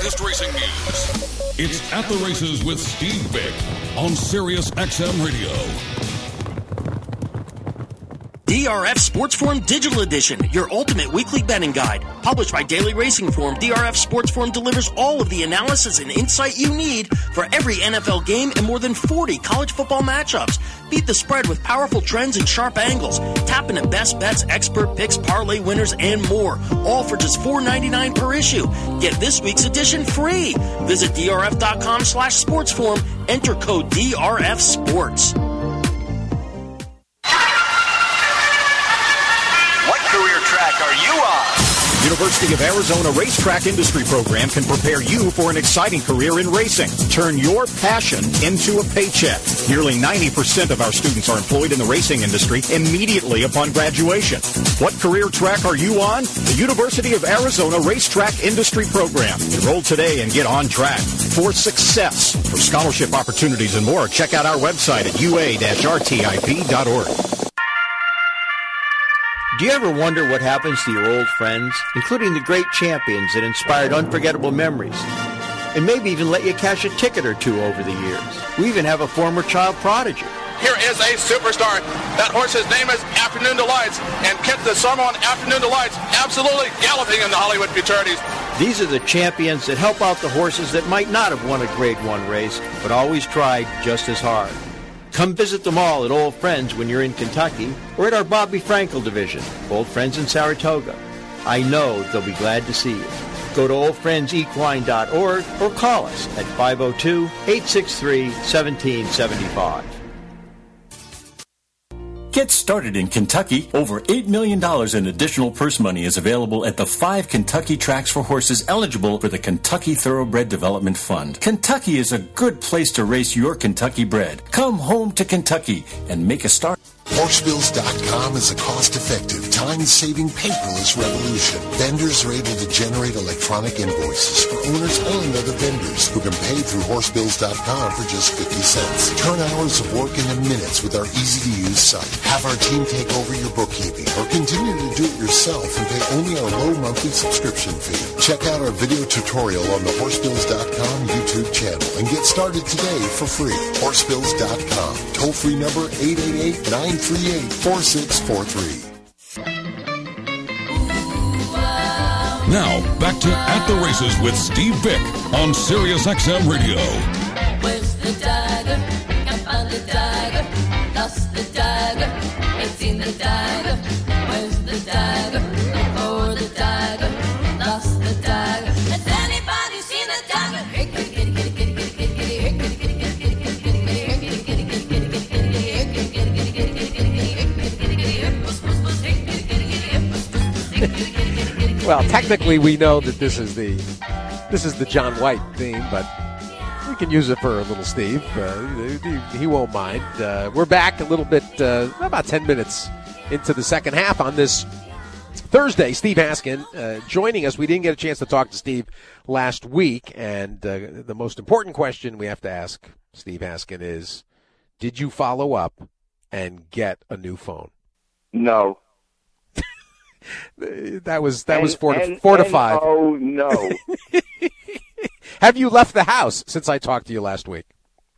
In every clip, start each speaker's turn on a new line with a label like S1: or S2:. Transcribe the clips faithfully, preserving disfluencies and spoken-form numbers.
S1: latest racing news. It's At the Races with Steve Bick on Sirius X M Radio.
S2: D R F Sports Forum Digital Edition, your ultimate weekly betting guide. Published by Daily Racing Form, D R F Sports Forum delivers all of the analysis and insight you need for every N F L game and more than forty college football matchups. Beat the spread with powerful trends and sharp angles. Tap into best bets, expert picks, parlay winners, and more. All for just four dollars and ninety-nine cents per issue. Get this week's edition free. Visit drf.com slash sportsforum. Enter code D R F Sports.
S3: University of Arizona Racetrack Industry Program can prepare you for an exciting career in racing. Turn your passion into a paycheck. Nearly ninety percent of our students are employed in the racing industry immediately upon graduation. What career track are you on? The University of Arizona Racetrack Industry Program. Enroll today and get on track for success. For scholarship opportunities and more, check out our website at u a dash r t i p dot org.
S4: Do you ever wonder what happens to your old friends, including the great champions that inspired unforgettable memories, and maybe even let you cash a ticket or two over the years? We even have a former child prodigy.
S5: Here is a superstar. That horse's name is Afternoon Delights, and Kit the Summer on Afternoon Delights absolutely galloping in the Hollywood Futurities.
S4: These are the champions that help out the horses that might not have won a Grade One race, but always tried just as hard. Come visit them all at Old Friends when you're in Kentucky or at our Bobby Frankel division, Old Friends in Saratoga. I know they'll be glad to see you. Go to old friends equine dot org or call us at five oh two, eight six three, one seven seven five.
S6: Get started in Kentucky. Over eight million dollars in additional purse money is available at the five Kentucky tracks for horses eligible for the Kentucky Thoroughbred Development Fund. Kentucky is a good place to race your Kentucky bred. Come home to Kentucky and make a start.
S7: Horsebills dot com is a cost-effective, time-saving paperless revolution. Vendors are able to generate electronic invoices for owners and other vendors who can pay through Horsebills dot com for just fifty cents. Turn hours of work into minutes with our easy-to-use site. Have our team take over your bookkeeping or continue to do it yourself and pay only our low monthly subscription fee. Check out our video tutorial on the Horsebills dot com YouTube channel and get started today for free. Horsebills dot com. Toll-free number eight eight eight, nine three eight, four six four three.
S1: Now, back to At the Races with Steve Bick on Sirius X M Radio.
S8: Where's the dagger? Can't find the dagger. Lost the dagger. Ain't seen the dagger. Where's the dagger? Look for the dagger. Lost the dagger. Has anybody seen the dagger? Hey, kitty, kitty, kitty, kitty, kitty, kitty, kitty, hey, kitty, kitty, kitty, kitty, kitty, kitty, hey, kitty, kitty, kitty, kitty, kitty, kitty, hey, kitty, kitty, kitty, kitty, kitty,
S9: Well, technically we know that this is the this is the John White theme, but we can use it for a little Steve. Uh, he, he won't mind. Uh, we're back a little bit, uh, about ten minutes into the second half on this Thursday. Steve Haskin uh, joining us. We didn't get a chance to talk to Steve last week, and uh, the most important question we have to ask Steve Haskin is, did you follow up and get a new phone?
S10: No.
S9: That was that
S10: and,
S9: was four to
S10: and,
S9: four to
S10: and,
S9: five.
S10: Oh no!
S9: Have you left the house since I talked to you last week?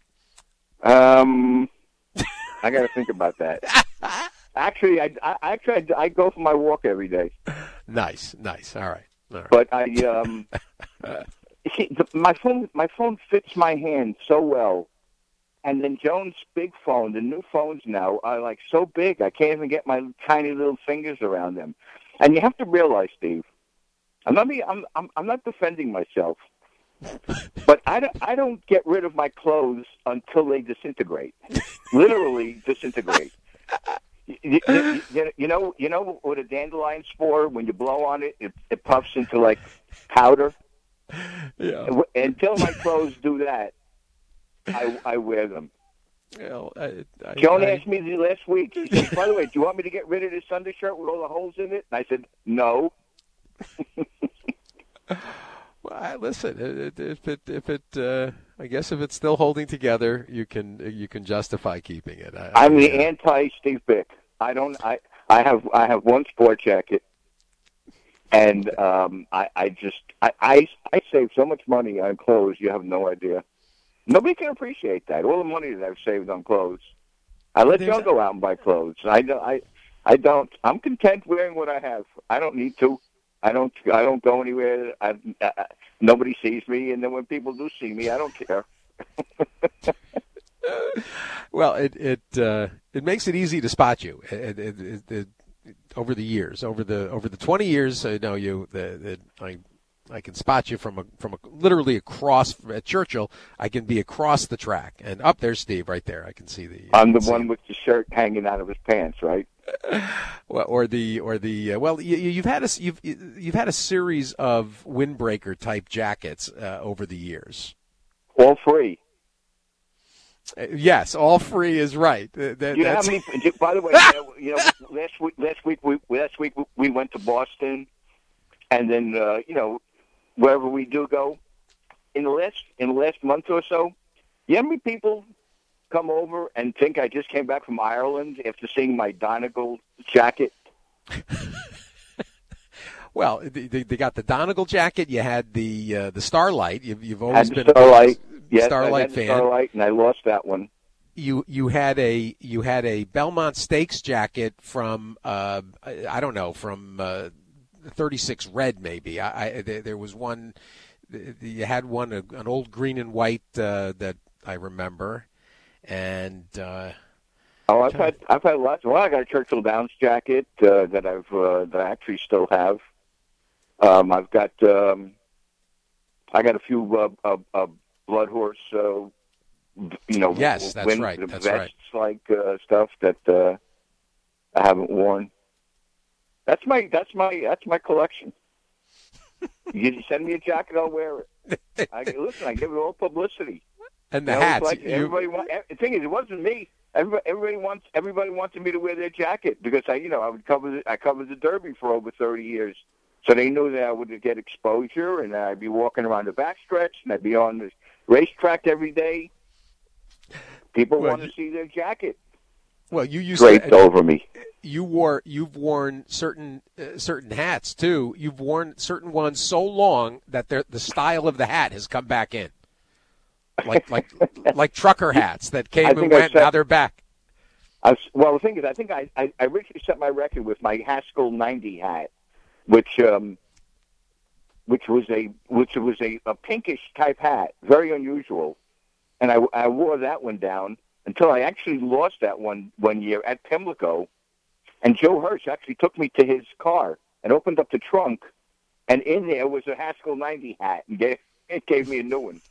S10: Um, I got to think about that. Actually, I, I actually I, I go for my walk every day.
S9: Nice, nice. All right, all right.
S10: But I um, see, the, my phone my phone fits my hand so well. And then Jones' big phone, the new phones now are like so big, I can't even get my tiny little fingers around them. And you have to realize, Steve, I'm not being, I'm, I'm I'm not defending myself, but I don't I don't get rid of my clothes until they disintegrate, literally disintegrate. You, you, you, you know you know what a dandelion spore, when you blow on it, it, it puffs into like powder.
S9: Yeah.
S10: Until my clothes do that, I, I wear them.
S9: Well, I, I,
S10: Joan
S9: I,
S10: asked me last week, she said, by the way, do you want me to get rid of this undershirt with all the holes in it? And I said, no.
S9: Well, I, listen, it, if it, if it, uh, I guess if it's still holding together, you can, you can justify keeping it. I,
S10: I'm
S9: I,
S10: the
S9: uh,
S10: anti-Steve Bick. I don't, I, I have, I have one sport jacket. And um, I, I just I, I I save so much money on clothes. You have no idea. Nobody can appreciate that. All the money that I've saved on clothes. I let John go out and buy clothes. I don't. I, I don't. I'm content wearing what I have. I don't need to. I don't. I don't go anywhere. I, I, nobody sees me, and then when people do see me, I don't care.
S9: Well, it it uh, it makes it easy to spot you. It, it, it, it, over the years, over the over the twenty years, I know you. The, the, I I can spot you from a from a, literally across at Churchill. I can be across the track, and up there's Steve right there. I can see the.
S10: I'm the one him. with the shirt hanging out of his pants, right?
S9: Well, or the or the uh, well, you, you've had a you've you've had a series of windbreaker type jackets uh, over the years.
S10: All free.
S9: Uh, yes, all free is right. Uh, that,
S10: you know how many? By the way, you know, you know, last week, last week, we last week we went to Boston, and then uh, you know, wherever we do go, in the last in the last month or so, you know how many people come over and think I just came back from Ireland after seeing my Donegal jacket?
S9: Well, they, they got the Donegal jacket. You had the uh, the Starlight. You've, you've always
S10: had
S9: been
S10: Starlight.
S9: a
S10: yes,
S9: Starlight
S10: I had
S9: fan.
S10: Starlight, and I lost that one.
S9: You you had a you had a Belmont Stakes jacket from uh, I, I don't know from uh, thirty-six Red maybe. I, I there, there was one. You had one an old green and white uh, that I remember. And uh,
S10: oh, I've had I've had lots. Well, I got a Churchill Downs jacket uh, that I've uh, that I actually still have. Um, I've got um, I got a few uh, uh, uh, Blood Horse, uh, you know,
S9: yes, that's
S10: wind,
S9: right, that's
S10: vests
S9: right.
S10: like uh, stuff that uh, I haven't worn. That's my that's my that's my collection. You send me a jacket, I'll wear it. I, listen, I give it all publicity.
S9: And the
S10: you know,
S9: hats.
S10: Like
S9: you...
S10: everybody want, the thing is, it wasn't me. Everybody, everybody wants. Everybody wanted me to wear their jacket because I, you know, I would cover. The, I covered the Derby for over thirty years, so they knew that I would get exposure, and I'd be walking around the backstretch, and I'd be on the racetrack every day. People
S9: well,
S10: want to see their jacket.
S9: Well, you used
S10: draped
S9: to,
S10: over me.
S9: You wore. You've worn certain uh, certain hats too. You've worn certain ones so long that the style of the hat has come back in. Like like like trucker hats that came and went. Set, now they're back.
S10: I was, well, the thing is, I think I, I, I originally set my record with my Haskell ninety hat, which um, which was a which was a, a pinkish type hat, very unusual, and I, I wore that one down until I actually lost that one one year at Pimlico, and Joe Hirsch actually took me to his car and opened up the trunk, and in there was a Haskell ninety hat, and gave it gave me a new one.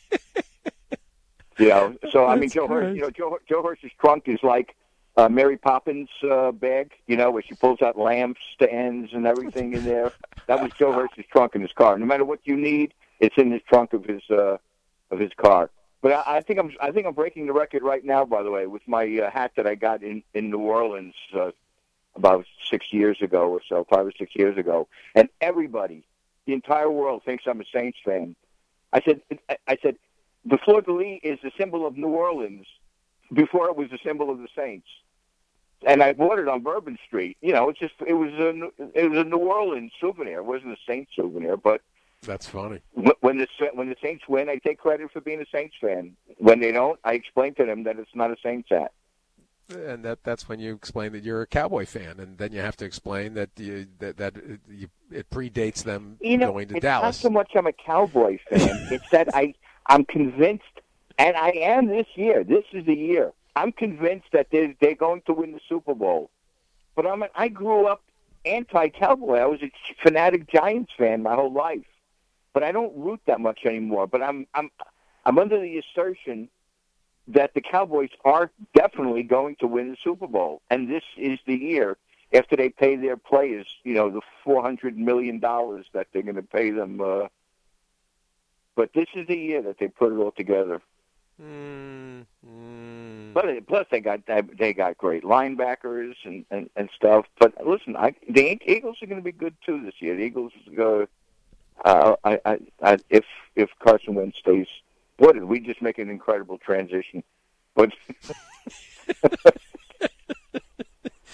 S10: You know, so I mean, Joe Hirsch, you know, Joe, Joe Hirsch's trunk is like uh, Mary Poppins' uh, bag, you know, where she pulls out lamps, stands, and everything in there. That was Joe Hirsch's trunk in his car. No matter what you need, it's in his trunk of his uh, of his car. But I, I think I'm I think I'm breaking the record right now. By the way, with my uh, hat that I got in in New Orleans uh, about six years ago or so, five or six years ago, and everybody, the entire world thinks I'm a Saints fan. I said, I said. The fleur-de-lis is the symbol of New Orleans before it was the symbol of the Saints. And I bought it on Bourbon Street. You know, it's just it was a it was a New Orleans souvenir. It wasn't a Saints souvenir, but
S9: that's funny.
S10: When the when the Saints win, I take credit for being a Saints fan. When they don't, I explain to them that it's not a Saints hat.
S9: And that that's when you explain that you're a Cowboy fan, and then you have to explain that you, that that it, you, it predates them
S10: you know,
S9: going to
S10: it's
S9: Dallas.
S10: It's not so much I'm a Cowboy fan; it's that I. I'm convinced, and I am this year. This is the year. I'm convinced that they're, they're going to win the Super Bowl. But I'm, I grew up anti-Cowboy. I was a fanatic Giants fan my whole life. But I don't root that much anymore. But I'm I'm I'm under the assertion that the Cowboys are definitely going to win the Super Bowl, and this is the year after they pay their players, you know, the four hundred million dollars that they're going to pay them. Uh, But this is the year that they put it all together.
S9: Mm, mm.
S10: But plus, they got they got great linebackers and, and, and stuff. But listen, I, the Eagles are going to be good too this year. The Eagles, uh, uh, I, I, I, if if Carson Wentz stays, boy, did we just make an incredible transition? But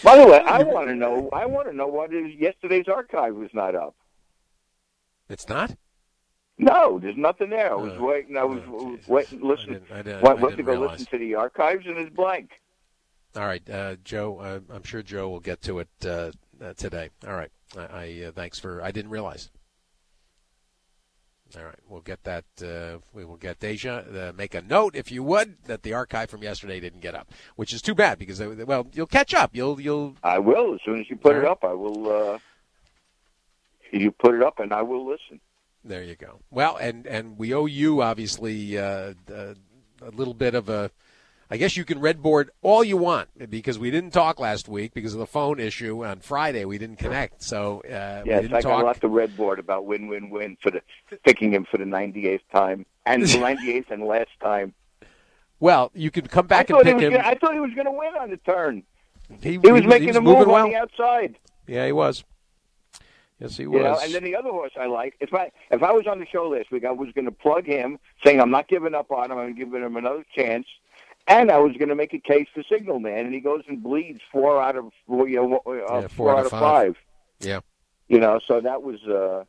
S10: By the way, I want to know. I want to know what is yesterday's archive was not up.
S9: It's not.
S10: No, there's nothing there. I was
S9: Oh,
S10: waiting. I was
S9: oh,
S10: waiting. Listen,
S9: I didn't- I didn't-
S10: went,
S9: I
S10: went to
S9: didn't
S10: go
S9: realize.
S10: listen to the archives, and it's blank.
S9: All right, uh, Joe. Uh, I'm sure Joe will get to it uh, uh, today. All right. I, I uh, thanks for. I didn't realize. All right, we'll get that. Uh, we will get Deja. Uh, make a note, if you would, that the archive from yesterday didn't get up, which is too bad because uh, well, you'll catch up. You'll you'll.
S10: I will as soon as you put
S9: All
S10: it
S9: right.
S10: up. I will. Uh, you put it up, and I will listen.
S9: There you go. Well, and and we owe you obviously uh, uh, a little bit of a. I guess you can redboard all you want because we didn't talk last week because of the phone issue on Friday. We didn't connect, so uh, we
S10: Yes,
S9: didn't
S10: I
S9: talk.
S10: got a lot to redboard about win, win, win for the picking him for the ninety-eighth time and the ninety-eighth and last time.
S9: Well, you can come back
S10: I
S9: and
S10: thought he
S9: pick
S10: was
S9: him.
S10: gonna, I thought he was going to win on the turn.
S9: He,
S10: He was
S9: he
S10: making
S9: he
S10: a
S9: was
S10: move
S9: moving
S10: on
S9: well.
S10: the outside.
S9: Yeah, he was. Yes, he
S10: You
S9: was.
S10: know, and then the other horse I like. If I if I was on the show last week, I was going to plug him, saying I'm not giving up on him. I'm giving him another chance, and I was going to make a case for Signal Man, and he goes and bleeds four out of four, you know, uh,
S9: Yeah,
S10: four,
S9: four
S10: out of five.
S9: Yeah.
S10: You know, so that was. Uh,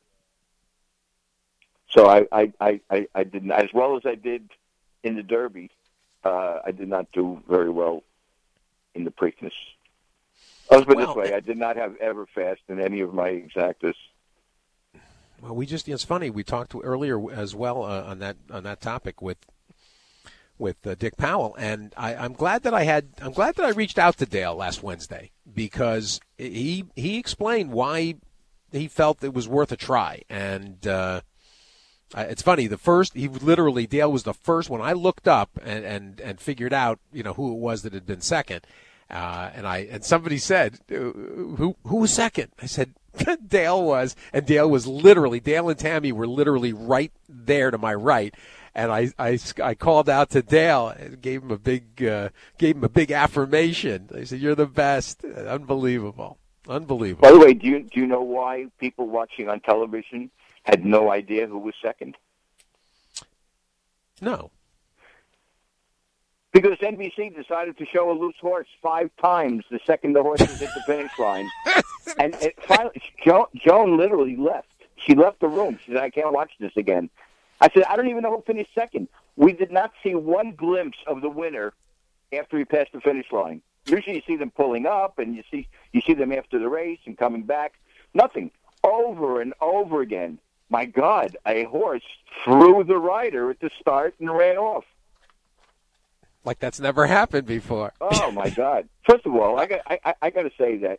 S10: so I, I, I, I, I didn't as well as I did in the Derby. Uh, I did not do very well in the Preakness. Let's put it
S9: Well,
S10: this way: I did not have Everfast in any of my exactas.
S9: Well, we just, it's funny, we talked earlier as well uh, on that on that topic with with uh, Dick Powell, and I, I'm glad that I had, I'm glad that I reached out to Dale last Wednesday because he he explained why he felt it was worth a try, and uh, it's funny, the first, he literally, Dale was the first, when I looked up and, and, and figured out, you know, who it was that had been second, uh, and I, and somebody said, who, who was second? I said, Dale was, and Dale was literally, Dale and Tammy were literally right there to my right, and I, I, I called out to Dale and gave him a big, uh, gave him a big affirmation. I said, "You're the best." Unbelievable, unbelievable.
S10: By the way, do you do you know why people watching on television had no idea who was second?
S9: No.
S10: Because N B C decided to show a loose horse five times the second the horse was at the finish line. And it finally, Joan, Joan literally left. She left the room. She said, I can't watch this again. I said, I don't even know who finished second. We did not see one glimpse of the winner after he passed the finish line. Usually you see them pulling up, and you see you see them after the race and coming back. Nothing. Over and over again. My God, a horse threw the rider at the start and ran off.
S9: Like that's never happened before.
S10: Oh my God! First of all, I got I, I got to say that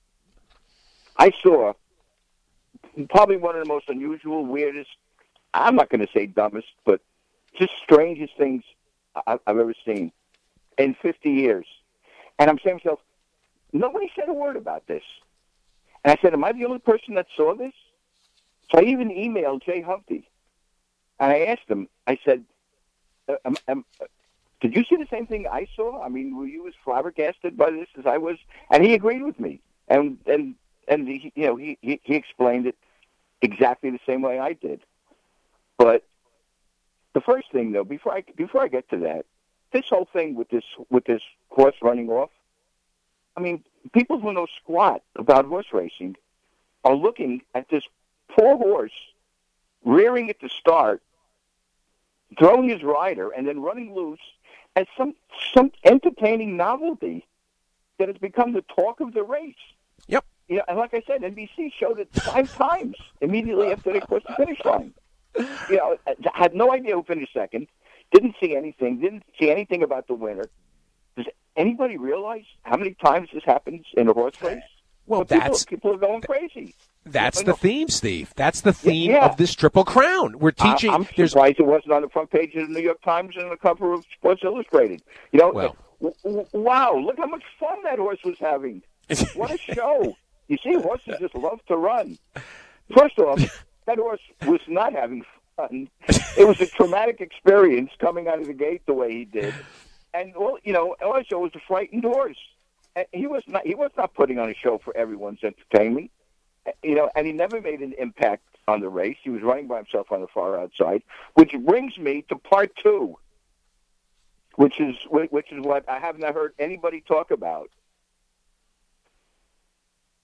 S10: I saw probably one of the most unusual, weirdest. I'm not going to say dumbest, but just strangest things I, I've ever seen in fifty years. And I'm saying to myself, nobody said a word about this. And I said, am I the only person that saw this? So I even emailed Jay Humpty, and I asked him. I said, um, um, did you see the same thing I saw? I mean, were you as flabbergasted by this as I was? And he agreed with me. And and and he, you know, he, he he explained it exactly the same way I did. But the first thing, though, before I before I get to that, this whole thing with this with this horse running off. I mean, people who know squat about horse racing are looking at this poor horse rearing at the start, throwing his rider, and then running loose as some some entertaining novelty that has become the talk of the race.
S9: Yep.
S10: You know, and like I said, N B C showed it five times immediately after they crossed the finish line. You know, I had no idea who finished second. Didn't see anything. Didn't see anything about the winner. Does anybody realize how many times this happens in a horse race?
S9: Well,
S10: people,
S9: that's
S10: people are going crazy.
S9: That's
S10: I
S9: the
S10: know.
S9: theme, Steve. That's the theme
S10: Yeah.
S9: of this Triple Crown. We're teaching.
S10: I, I'm
S9: there's
S10: surprised it wasn't on the front page of the New York Times and the cover of Sports Illustrated. You know,
S9: Well.
S10: w- w- wow! Look how much fun that horse was having. What a show! You see, horses just love to run. First off, that horse was not having fun. It was a traumatic experience coming out of the gate the way he did, and well, you know, also it was a frightened horse. And he was not. He was not putting on a show for everyone's entertainment. You know, and he never made an impact on the race. He was running by himself on the far outside, which brings me to part two, which is which is what I have not heard anybody talk about.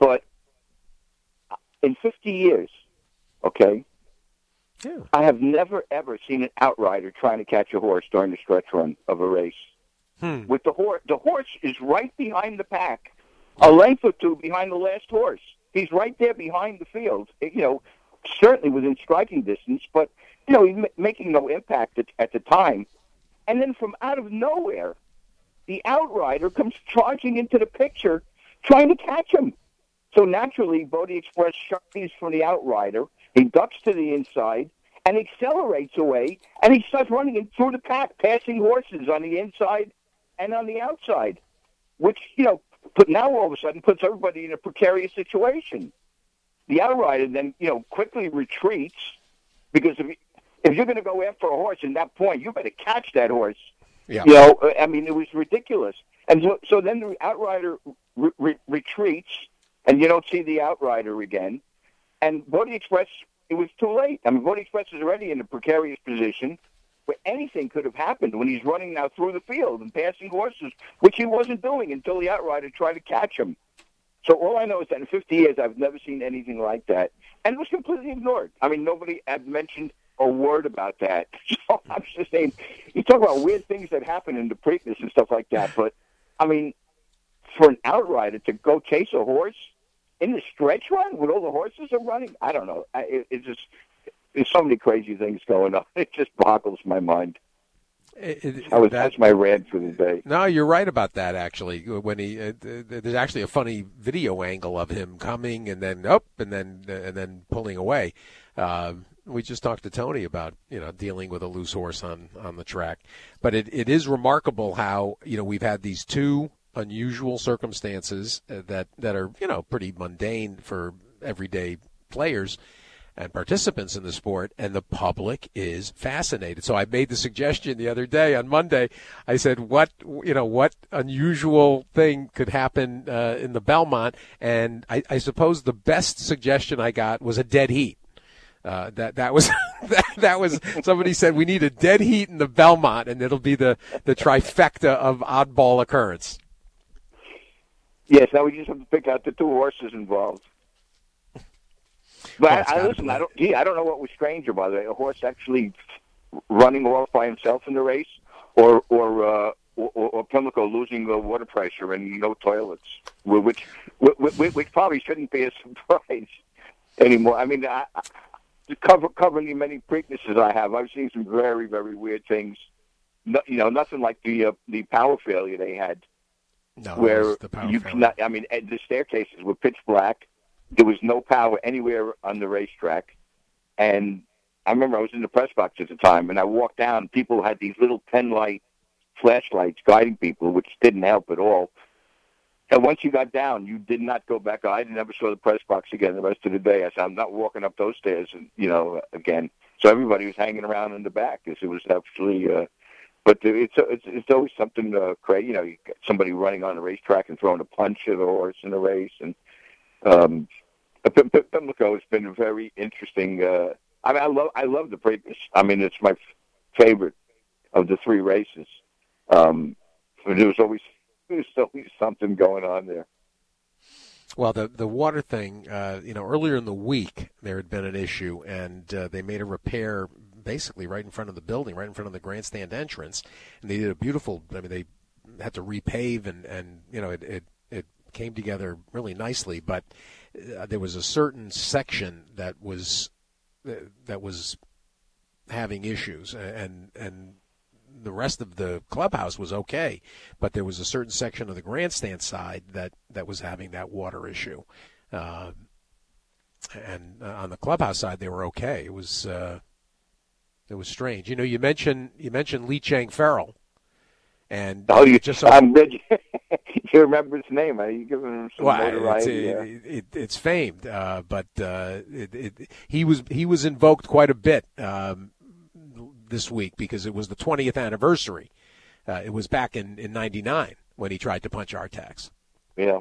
S10: But in fifty years, okay,
S9: yeah.
S10: I have never, ever seen an outrider trying to catch a horse during the stretch run of a race.
S9: Hmm.
S10: With the horse, the horse is right behind the pack, a length or two behind the last horse. He's right there behind the field, you know, certainly within striking distance, but, you know, he's m- making no impact at, at the time. And then from out of nowhere, the outrider comes charging into the picture, trying to catch him. So naturally, Bodie Express shies from the outrider. He ducks to the inside and accelerates away, and he starts running in through the pack, passing horses on the inside and on the outside, which, you know, but now all of a sudden puts everybody in a precarious situation. The outrider then, you know, quickly retreats because if, if you're going to go after a horse at that point, you better catch that horse.
S9: Yeah.
S10: You know, I mean, it was ridiculous. And so, so then the outrider re- re- retreats, and you don't see the outrider again. And Bodie Express, it was too late. I mean, Bodie Express is already in a precarious position where anything could have happened when he's running now through the field and passing horses, which he wasn't doing until the outrider tried to catch him. So all I know is that in fifty years, I've never seen anything like that. And it was completely ignored. I mean, nobody had mentioned a word about that. So I'm just saying, you talk about weird things that happen in the Preakness and stuff like that, but, I mean, for an outrider to go chase a horse in the stretch run when all the horses are running, I don't know. I, it, it just... There's so many crazy things going on. It just boggles my mind.
S9: It, it,
S10: I was,
S9: that,
S10: that's my rant for the day.
S9: No, you're right about that, actually. When he, uh, there's actually a funny video angle of him coming and then up and then and then pulling away. Uh, we just talked to Tony about, you know, dealing with a loose horse on, on the track. But it, it is remarkable how, you know, we've had these two unusual circumstances that, that are, you know, pretty mundane for everyday players and participants in the sport, and the public is fascinated. So I made the suggestion the other day on Monday. I said, "What you know, what unusual thing could happen uh, in the Belmont?" And I, I suppose the best suggestion I got was a dead heat. Uh, that that was that, that was somebody said we need a dead heat in the Belmont, and it'll be the the trifecta of oddball occurrence.
S10: Yes, now we just have to pick out the two horses involved. But
S9: Well,
S10: I, I listen. I don't. Gee, I don't know what was stranger, by the way. A horse actually running off by himself in the race, or or uh, or, or Pimlico losing the water pressure and no toilets, which which, which probably shouldn't be a surprise anymore. I mean, I, I, to cover covering the many Preaknesses I have, I've seen some very very weird things. No, you know, nothing like the uh, the power failure they had,
S9: no,
S10: where
S9: the power
S10: you
S9: failure.
S10: cannot. I mean, the staircases were pitch black. There was no power anywhere on the racetrack. And I remember I was in the press box at the time, and I walked down. People had these little pen light flashlights guiding people, which didn't help at all. And once you got down, you did not go back. I never saw the press box again the rest of the day. I said, I'm not walking up those stairs, and you know, again. So everybody was hanging around in the back because it was actually. Uh, but it's it's it's always something uh, crazy. You know, you got somebody running on the racetrack and throwing a punch at a horse in a race, and. Um, Pimlico has been very interesting. Uh, I mean, I love I love the Preakness. I mean, it's my f- favorite of the three races. Um, there was always there was always something going on there.
S9: Well, the the water thing, uh, you know, earlier in the week there had been an issue, and uh, they made a repair basically right in front of the building, right in front of the grandstand entrance, and they did a beautiful. I mean, they had to repave, and, and you know, it, it it came together really nicely, but. Uh, there was a certain section that was uh, that was having issues, and and the rest of the clubhouse was okay, but there was a certain section of the grandstand side that, that was having that water issue, uh, and uh, on the clubhouse side they were okay. It was uh, it was strange. You know, you mentioned you mentioned Lee Chang Farrell, and
S10: oh, you
S9: just so,
S10: I'm you remember his name? Are you giving him some
S9: well,
S10: notoriety?
S9: It's, it, it, it's famed, uh, but uh, it, it, he was he was invoked quite a bit um, this week because it was the twentieth anniversary. Uh, it was back in in ninety-nine when he tried to punch Artax.
S10: Yeah.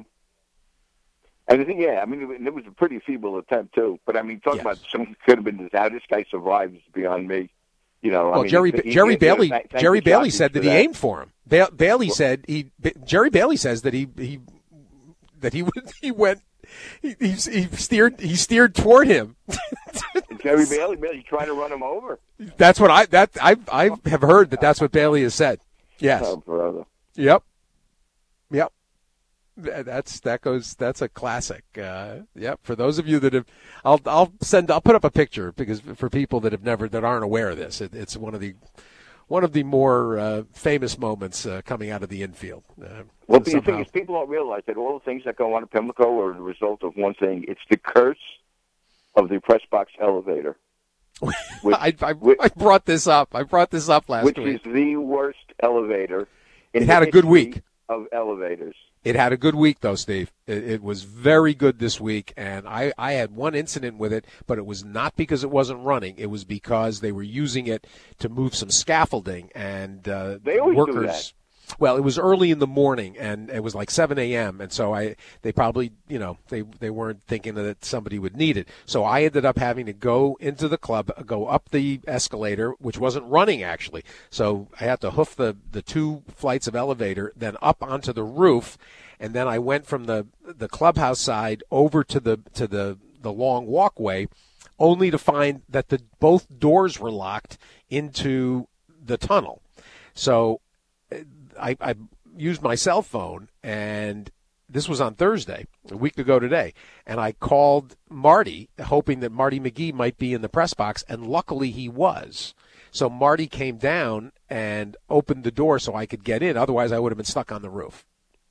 S10: And I think, yeah, I mean, it, it was a pretty feeble attempt too. But I mean, talking
S9: yes.
S10: about someone could have been how this guy survives beyond me. You know,
S9: well,
S10: I mean,
S9: Jerry
S10: he,
S9: Jerry
S10: he,
S9: Bailey
S10: you know, thank,
S9: Jerry
S10: thank
S9: Bailey said that,
S10: that
S9: he aimed for him. Ba- Bailey well, said he Jerry Bailey says that he he that he he went he, he, he steered he steered toward him.
S10: Jerry Bailey, Bailey trying to run him over.
S9: That's what I that I I have heard that that's what Bailey has said. Yes.
S10: Oh, brother.
S9: Yep. Yep. That's that goes. That's a classic. Uh, yep. For those of you that have, I'll I'll send. I'll put up a picture because for people that have never that aren't aware of this, it, it's one of the one of the more uh, famous moments uh, coming out of the infield. Uh,
S10: well, the thing is, people don't realize that all the things that go on at Pimlico are the result of one thing. It's the curse of the press box elevator.
S9: Which, I, I, which, I brought this up. I brought this up last
S10: which
S9: week.
S10: Which is the worst elevator in
S9: it
S10: the
S9: had a good week
S10: of elevators.
S9: It had a good week, though, Steve. It, it was very good this week, and I, I had one incident with it, but it was not because it wasn't running. It was because they were using it to move some scaffolding, and uh,
S10: they always
S9: workers.
S10: do that.
S9: Well, it was early in the morning, and it was like seven a.m., and so I they probably, you know, they, they weren't thinking that somebody would need it. So I ended up having to go into the club, go up the escalator, which wasn't running, actually. So I had to hoof the, the two flights of elevator, then up onto the roof, and then I went from the, the clubhouse side over to the to the, the long walkway, only to find that the both doors were locked into the tunnel. So I, I used my cell phone, and this was on Thursday, a week ago today, and I called Marty, hoping that Marty McGee might be in the press box, and luckily he was. So Marty came down and opened the door so I could get in. Otherwise, I would have been stuck on the roof.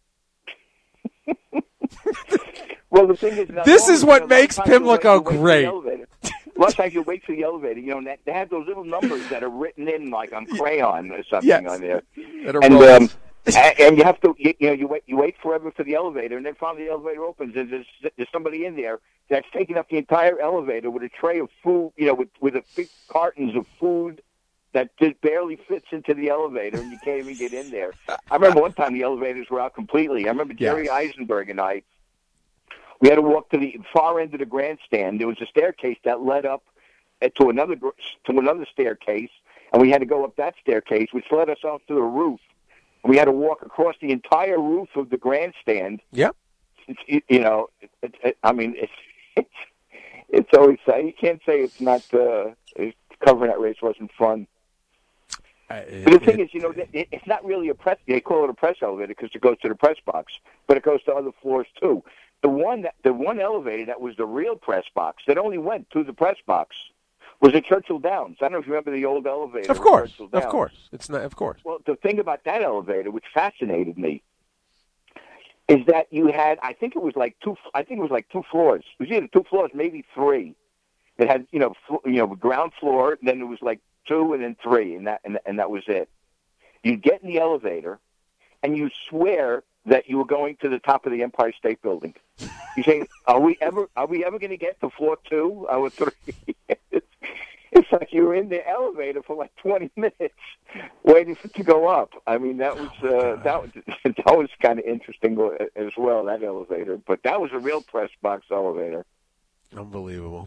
S10: Well, the thing is,
S9: this is what makes Pimlico great.
S10: A lot of times you wait for the elevator, you know, they have those little numbers that are written in like on crayon or something
S9: yes.
S10: on there,
S9: and
S10: um, and, and you have to, you, you know, you wait, you wait forever for the elevator, and then finally the elevator opens, and there's, there's somebody in there that's taking up the entire elevator with a tray of food, you know, with with a big cartons of food that just barely fits into the elevator, and you can't even get in there. I remember one time the elevators were out completely. I remember Jerry yes. Eisenberg and I. We had to walk to the far end of the grandstand. There was a staircase that led up to another to another staircase, and we had to go up that staircase, which led us out to the roof. And we had to walk across the entire roof of the grandstand.
S9: Yep.
S10: It's, you know, it, it, it, I mean, it's, it's it's always you can't say it's not uh, covering that race wasn't fun. Uh, it, but the thing it, is, you know, it, it's not really a press. They call it a press elevator because it goes to the press box, but it goes to other floors too. The one that, the one elevator that was the real press box that only went to the press box was at Churchill Downs. I don't know if you remember the old elevator.
S9: Of course, of course, it's not. Of course.
S10: Well, the thing about that elevator, which fascinated me, is that you had. I think it was like two. I think it was like two floors. It was either two floors, maybe three. It had, you know, fl- you know, ground floor. Then it was like two, and then three, and that and, and that was it. You get in the elevator, and you swear that you were going to the top of the Empire State Building. You say, "Are we ever? Are we ever going to get to floor two? Or three?" it's, it's like you were in the elevator for like twenty minutes waiting for it to go up. I mean, that was uh, that was that was kind of interesting as well. That elevator, but that was a real press box elevator.
S9: Unbelievable.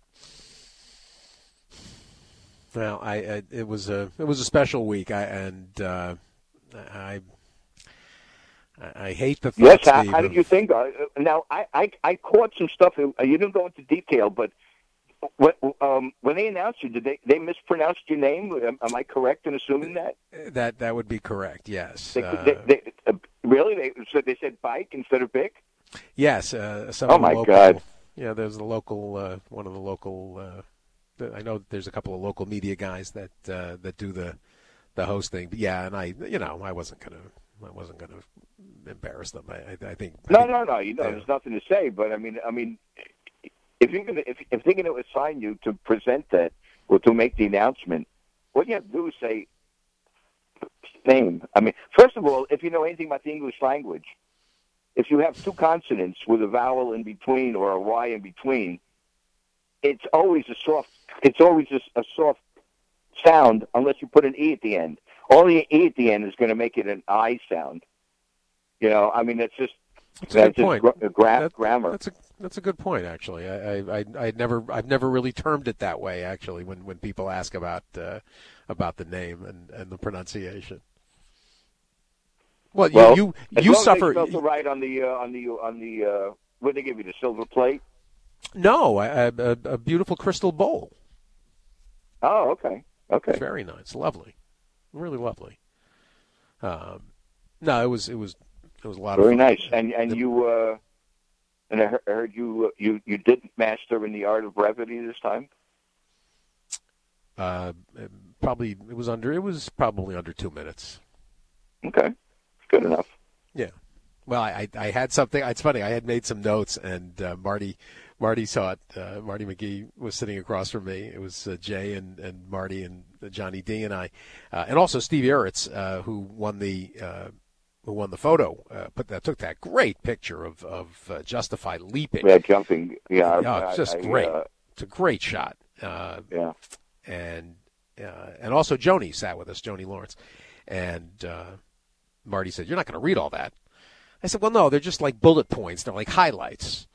S9: Well, I, I it was a it was a special week. I and uh, I. I hate the thought,
S10: yes. How,
S9: Steve,
S10: how did you think? Uh, now, I, I, I caught some stuff. You didn't go into detail, but when, um, when they announced you, did they they mispronounced your name? Am, am I correct in assuming that?
S9: That that would be correct. Yes.
S10: They,
S9: uh,
S10: they, they, uh, really? They so they said bike instead of Bick?
S9: Yes. Uh, some
S10: oh
S9: of the
S10: my
S9: local,
S10: God!
S9: Yeah, there's the local uh, one of the local. Uh, I know there's a couple of local media guys that uh, that do the the hosting. But yeah, and I you know I wasn't gonna I wasn't gonna. embarrass them. I, I, I think.
S10: No,
S9: I think,
S10: no, no. You know, yeah. There's nothing to say. But I mean, I mean, if you're gonna, if, if they're going to assign you to present that or to make the announcement, what you have to do is say name. I mean, first of all, if you know anything about the English language, if you have two consonants with a vowel in between or a Y in between, it's always a soft. It's always a, a soft sound unless you put an E at the end. Only an E at the end is going to make it an I sound. You know, I mean, it's just
S9: that's, that's a good point.
S10: Gra- gra-
S9: that,
S10: grammar.
S9: That's a that's a good point, actually. I I I never I've never really termed it that way. Actually, when, when people ask about uh, about the name and, and the pronunciation. Well, you
S10: well,
S9: you,
S10: as
S9: you
S10: long
S9: suffer.
S10: As they spelled it right on the uh, on the on the uh, What did they give you? The silver plate?
S9: No, a, a, a beautiful crystal bowl.
S10: Oh, okay, okay.
S9: Very nice, lovely, really lovely. Um, no, it was it was it was a lot
S10: Very
S9: of fun.
S10: nice. And and the, you uh, and I heard you uh, you you did master in the art of brevity this time.
S9: Uh, probably it was under it was probably under two minutes.
S10: Okay, good enough.
S9: Yeah. Well, I, I had something. It's funny. I had made some notes, and uh, Marty Marty saw it. Uh, Marty McGee was sitting across from me. It was uh, Jay and, and Marty and uh, Johnny D and I, uh, and also Steve Eritz, uh, who won the uh, who won the photo. Uh, put that took that great picture of of uh, Justified leaping.
S10: Yeah, jumping. Yeah,
S9: yeah,
S10: I,
S9: it's just
S10: I,
S9: great.
S10: Uh,
S9: it's a great shot. Uh,
S10: yeah,
S9: and uh, and also Joni sat with us, Joni Lawrence, and uh, Marty said, "You're not going to read all that." I said, well, no, they're just like bullet points. They're like highlights.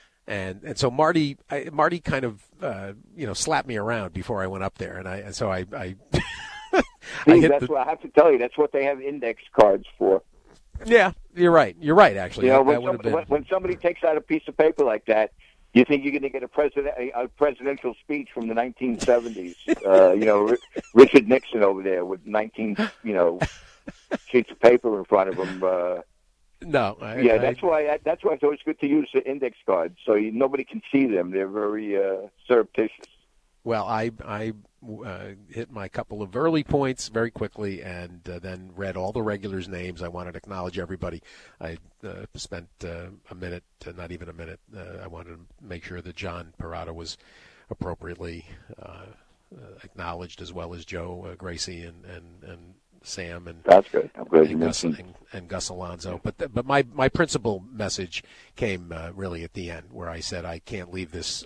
S9: And and so Marty I, Marty kind of, uh, you know, slapped me around before I went up there. And I and so I I,
S10: See,
S9: I hit
S10: that's
S9: the,
S10: what I have to tell you. That's what they have index cards for.
S9: Yeah, you're right. You're right, actually.
S10: You know,
S9: that,
S10: when,
S9: that would have
S10: somebody,
S9: been...
S10: when, when somebody takes out a piece of paper like that, you think you're going to get a, president, a, a presidential speech from the nineteen seventies. uh, you know, R- Richard Nixon over there with nineteen, you know, sheets of paper in front of him. Uh,
S9: no, I,
S10: yeah,
S9: I,
S10: that's why. That's why it's always good to use the index cards, so you, nobody can see them. They're very uh, surreptitious.
S9: Well, I I uh, hit my couple of early points very quickly, and uh, then read all the regulars' names. I wanted to acknowledge everybody. I uh, spent uh, a minute, uh, not even a minute. Uh, I wanted to make sure that John Parada was appropriately uh, uh, acknowledged, as well as Joe uh, Gracie and, and, and Sam and
S10: that's good. I'm glad you
S9: and, Gus,
S10: mentioned.
S9: and, and Gus Alonso. But th- but my my principal message came uh, really at the end, where I said I can't leave this.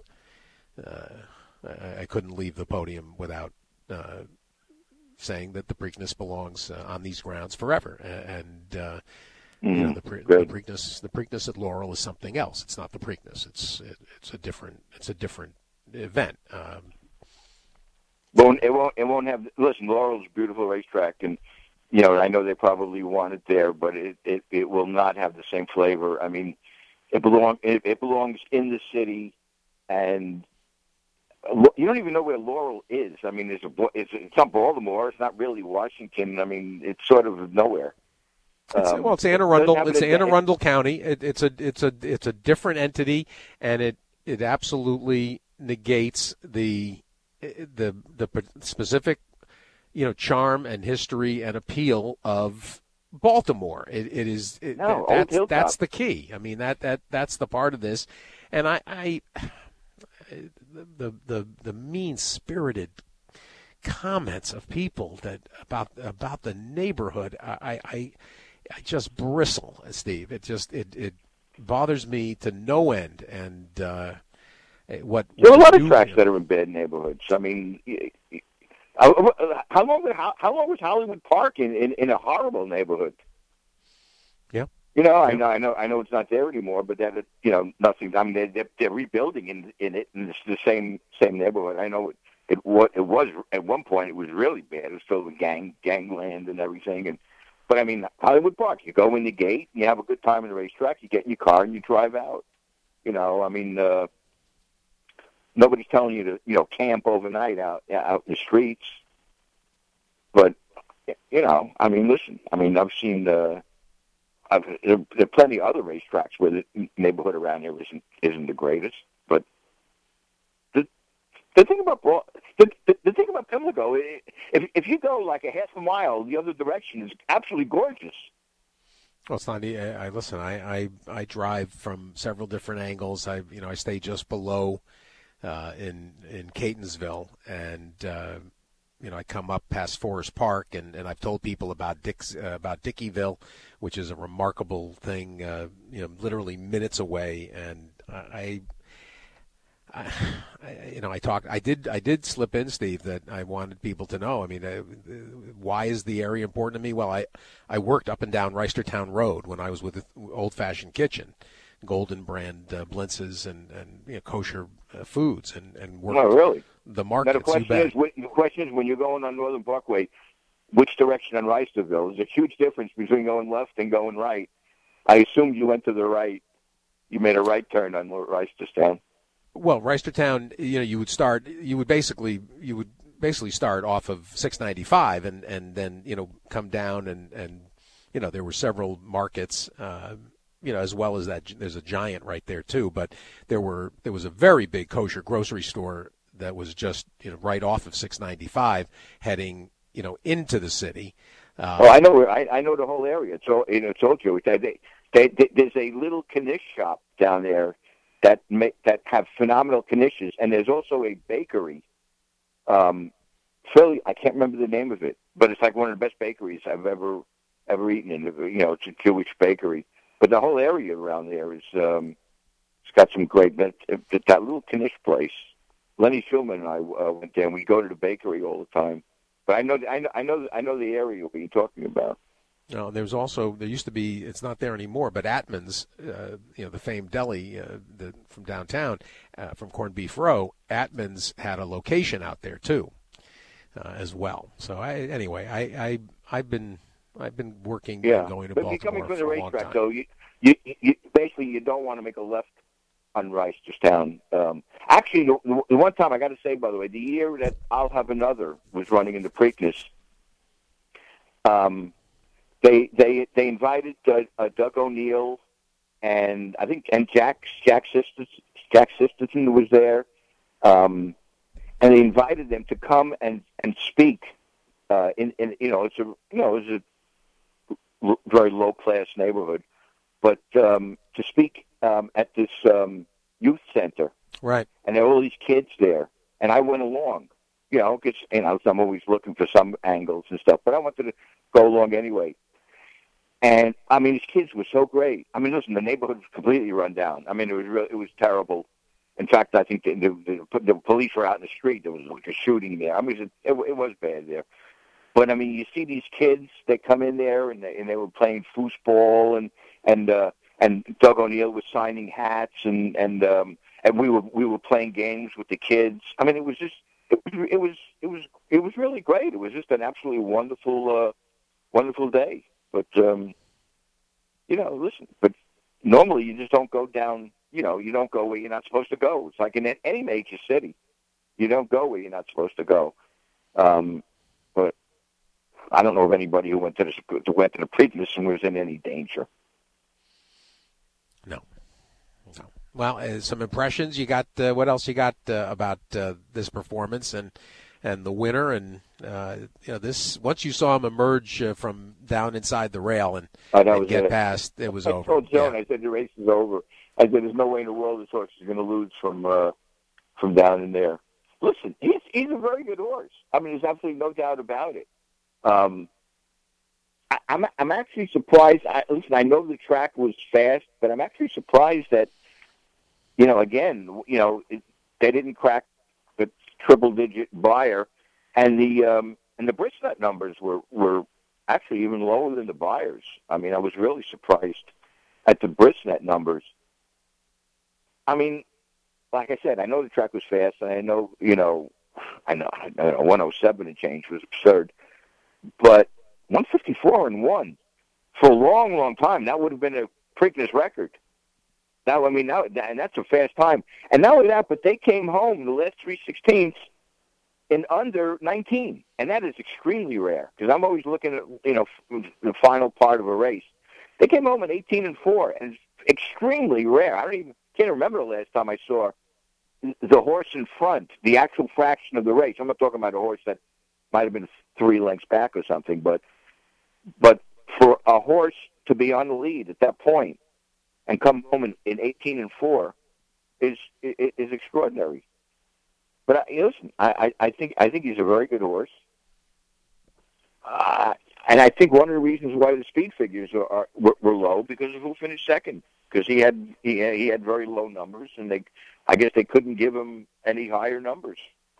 S9: Uh, I, I couldn't leave the podium without uh, saying that the Preakness belongs uh, on these grounds forever, and uh,
S10: mm-hmm.
S9: you know, the, Pre- the Preakness the Preakness at Laurel is something else. It's not the Preakness. It's it, it's a different it's a different event. Um,
S10: Won't, it won't. It won't have. Listen, Laurel's a beautiful racetrack, and you know I know they probably want it there, but it, it, it will not have the same flavor. I mean, it belong. It, it belongs in the city, and you don't even know where Laurel is. I mean, it's a. It's, it's not Baltimore. It's not really Washington. I mean, it's sort of nowhere.
S9: It's,
S10: Um,
S9: well, it's Anne Arundel.
S10: it
S9: It's
S10: an
S9: Anne Arundel County. It, it's a it's a it's a different entity, and it it absolutely negates the the the specific, you know, charm and history and appeal of Baltimore. It, it is it,
S10: No,
S9: that's
S10: Old
S9: that's
S10: Hilltop.
S9: the key. I mean that that that's the part of this, and I, I the the the mean spirited comments of people that about about the neighborhood. I I I just bristle, Steve. It just it it bothers me to no end, and. uh What,
S10: There are a
S9: what
S10: lot of
S9: you-
S10: tracks that are in bad neighborhoods. I mean, how how long how, how long was Hollywood Park in, in, in a horrible neighborhood?
S9: Yeah.
S10: You know, I
S9: Yeah.
S10: know, I know, I know it's not there anymore, but that you know, nothing. I mean, they, they're, they're rebuilding in in it, and it's the same same neighborhood. I know it. It was, it was at one point. It was really bad. It was filled with gang gangland and everything. And but I mean, Hollywood Park. You go in the gate, and you have a good time in the racetrack. You get in your car and you drive out. You know, I mean. Uh, Nobody's telling you to, you know, camp overnight out out in the streets. But, you know, I mean, listen. I mean, I've seen uh, I've, there, there are plenty of other racetracks where the neighborhood around here isn't isn't the greatest. But the the thing about the, the, the thing about Pimlico, if if you go like a half a mile the other direction, is absolutely gorgeous.
S9: Well, it's not. I, I listen. I, I I drive from several different angles. I you know I stay just below. Uh, in in Catonsville, and uh, you know I come up past Forest Park, and, and I've told people about Dick's uh, about Dickeyville, which is a remarkable thing. Uh, you know, literally minutes away, and I, I, I you know I talked. I did I did slip in, Steve, that I wanted people to know. I mean, uh, why is the area important to me? Well, I I worked up and down Reisterstown Road when I was with Old Fashioned Kitchen. Golden brand uh, blintzes and, and you know, kosher uh, foods and and worked
S10: Oh, really?
S9: the
S10: Now,
S9: markets.
S10: the question
S9: you bet.
S10: is, the question is, when you're going on Northern Parkway, which direction on Reisterville? There's a huge difference between going left and going right. I assumed you went to the right. you made a right turn on Reisterstown.
S9: Well, Reisterstown, you know, you would start, you would basically, you would basically start off of six ninety-five and, and then, you know, come down and, and, you know, there were several markets, uh, you know, as well as that, there's a Giant right there too, but there were, there was a very big kosher grocery store that was just, you know, right off of six ninety-five heading, you know, into the city. Uh,
S10: oh, I know where, I, I know the whole area. It's all, you know, it's all Jewish. They, they, they, there's a little knish shop down there that make, that have phenomenal knishes, and there's also a bakery. Um, Philly, I can't remember the name of it, but it's like one of the best bakeries I've ever ever eaten in. You know, it's a Jewish bakery, but the whole area around there is um, it's got some great. That, that little knish place. Lenny Schulman and I uh, went there, and we go to the bakery all the time. But I know, I know, I know, I know the area what you're talking about.
S9: No, there's also there used to be. It's not there anymore. But Atman's, uh, you know, the famed deli uh, the, from downtown, uh, from Corned Beef Row. Atman's had a location out there too, uh, as well. So I, anyway, I, I, I've been, I've been working,
S10: yeah.
S9: and going to
S10: but
S9: Baltimore
S10: coming from the
S9: for a long
S10: racetrack,
S9: time.
S10: though, you, you, you basically you don't want to make a left on Reisterstown. Um, actually, the, the one time I got to say, by the way, the year that I'll Have Another was running in the Preakness, um, they they they invited uh, uh, Doug O'Neill and I think and Jack Jack Sisterson, Jack Sisterson was there, um, and they invited them to come and and speak. Uh, in, in you know it's a you know it's a l- very low class neighborhood, but um, to speak um, at this um, youth center,
S9: right?
S10: And there were all these kids there, and I went along. You know, cause, you know, I'm always looking for some angles and stuff, but I wanted to go along anyway. And I mean, these kids were so great. I mean, listen, the neighborhood was completely run down. I mean, it was real, it was terrible. In fact, I think the, the, the, the police were out in the street. There was like a shooting there. I mean, it, it, it was bad there. But I mean, you see these kids that come in there, and they, and they were playing foosball, and and uh, and Doug O'Neill was signing hats, and and um, and we were we were playing games with the kids. I mean, it was just it was it was it was it was really great. It was just an absolutely wonderful uh, wonderful day. But, um, you know, listen, but normally you just don't go down, you know, you don't go where you're not supposed to go. It's like in any major city. You don't go where you're not supposed to go. Um, but I don't know of anybody who went to the, went to the Preakness and was in any danger.
S9: No. No. Well, uh, some impressions. You got, uh, what else you got uh, about uh, this performance and and the winner, and uh, you know, this. Once you saw him emerge uh, from down inside the rail and,
S10: oh,
S9: and get
S10: it.
S9: past, it was
S10: I
S9: over.
S10: I told Joan,
S9: yeah.
S10: I said the race is over. I said there's no way in the world this horse is going to lose from uh, from down in there. Listen, he's he's a very good horse. I mean, there's absolutely no doubt about it. Um, I, I'm I'm actually surprised. I, listen, I know the track was fast, but I'm actually surprised that, you know, again, you know, it, they didn't crack the triple-digit buyer, and the um, and the Brisnet numbers were, were actually even lower than the buyers. I mean, I was really surprised at the Brisnet numbers. I mean, like I said, I know the track was fast, and I know, you know, I know, I know one oh seven and change was absurd, but one fifty-four and one for a long, long time, that would have been a Preakness record. Now, I mean, now, and that's a fast time. And not only that, but they came home the last three sixteenths in under nineteen, and that is extremely rare because I'm always looking at, you know, the final part of a race. They came home at eighteen and four, and it's extremely rare. I don't even can't remember the last time I saw the horse in front, the actual fraction of the race. I'm not talking about a horse that might have been three lengths back or something, but but for a horse to be on the lead at that point and come home in, in eighteen and four is is, is extraordinary. But I, listen, I, I think I think he's a very good horse, uh, and I think one of the reasons why the speed figures are, are were, were low because of who finished second. Because he had he had, he had very low numbers, and they I guess they couldn't give him any higher numbers.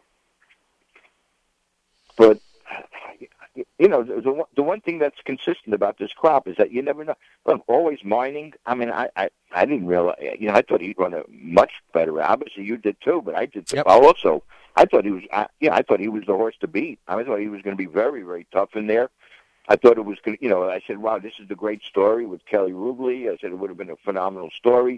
S10: But you know, the, the one thing that's consistent about this crop is that you never know. Look, always mining. I mean, I, I, I didn't realize. You know, I thought he'd run a much better. Obviously, you did too, but I did
S9: yep.
S10: also. I thought he was. I, yeah, I thought he was the horse to beat. I thought he was going to be very, very tough in there. I thought it was going. You know, I said, "Wow, this is the great story with Kelly Rubley." I said it would have been a phenomenal story.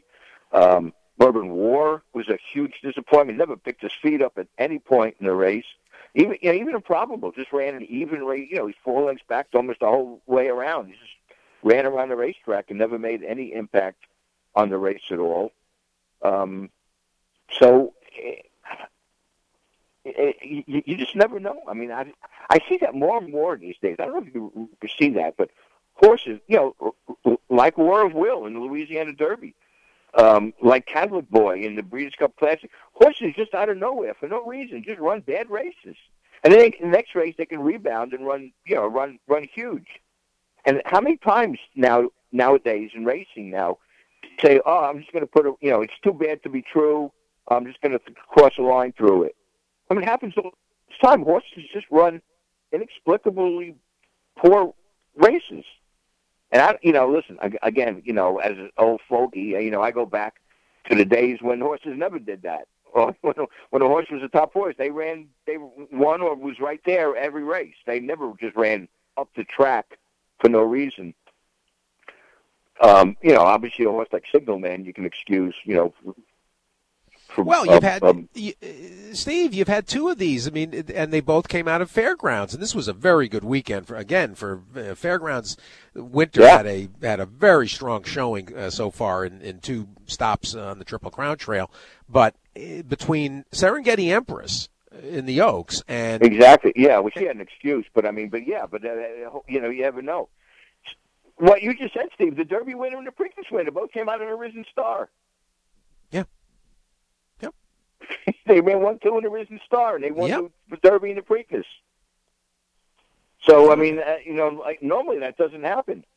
S10: Um, Bourbon War was a huge disappointment. Never picked his feet up at any point in the race. Even you know, even Improbable just ran an even race. You know, he's four lengths back almost the whole way around. He just ran around the racetrack and never made any impact on the race at all. Um, so it, it, you, you just never know. I mean, I I see that more and more these days. I don't know if you, you see that, but horses, you know, like War of Will in the Louisiana Derby. Um, like Cadillac Boy in the Breeders' Cup Classic, horses just out of nowhere for no reason just run bad races, and then in the next race they can rebound and run, you know, run run huge. And how many times now nowadays in racing now say, oh, I'm just going to put a, you know, it's too bad to be true. I'm just going to cross a line through it. I mean, it happens all the time. Horses just run inexplicably poor races. And I, you know, listen, again, you know, as an old fogey, you know, I go back to the days when horses never did that. Or when, when a horse was a top horse, they ran, they won or was right there every race. They never just ran up the track for no reason. Um, you know, obviously a horse like Signal Man, you can excuse, you know. For,
S9: well, you've
S10: um,
S9: had,
S10: um,
S9: you, Steve, you've had two of these. I mean, and they both came out of Fairgrounds, and this was a very good weekend for, again, for uh, Fairgrounds. Winter
S10: yeah.
S9: had a had a very strong showing uh, so far in, in two stops on the Triple Crown Trail. But uh, between Serengeti Empress in the Oaks and
S10: exactly, yeah, well, she had an excuse, but I mean, but yeah, but uh, you know, you never know. What you just said, Steve, the Derby winner and the Preakness winner both came out of a Risen Star.
S9: Yeah. Yep.
S10: They ran one, two, and a Risen Star, and they won
S9: yep.
S10: the Derby and the Preakness. So, I mean, uh, you know, like normally that doesn't happen.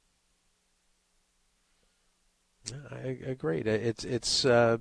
S9: I agree. It's it's uh,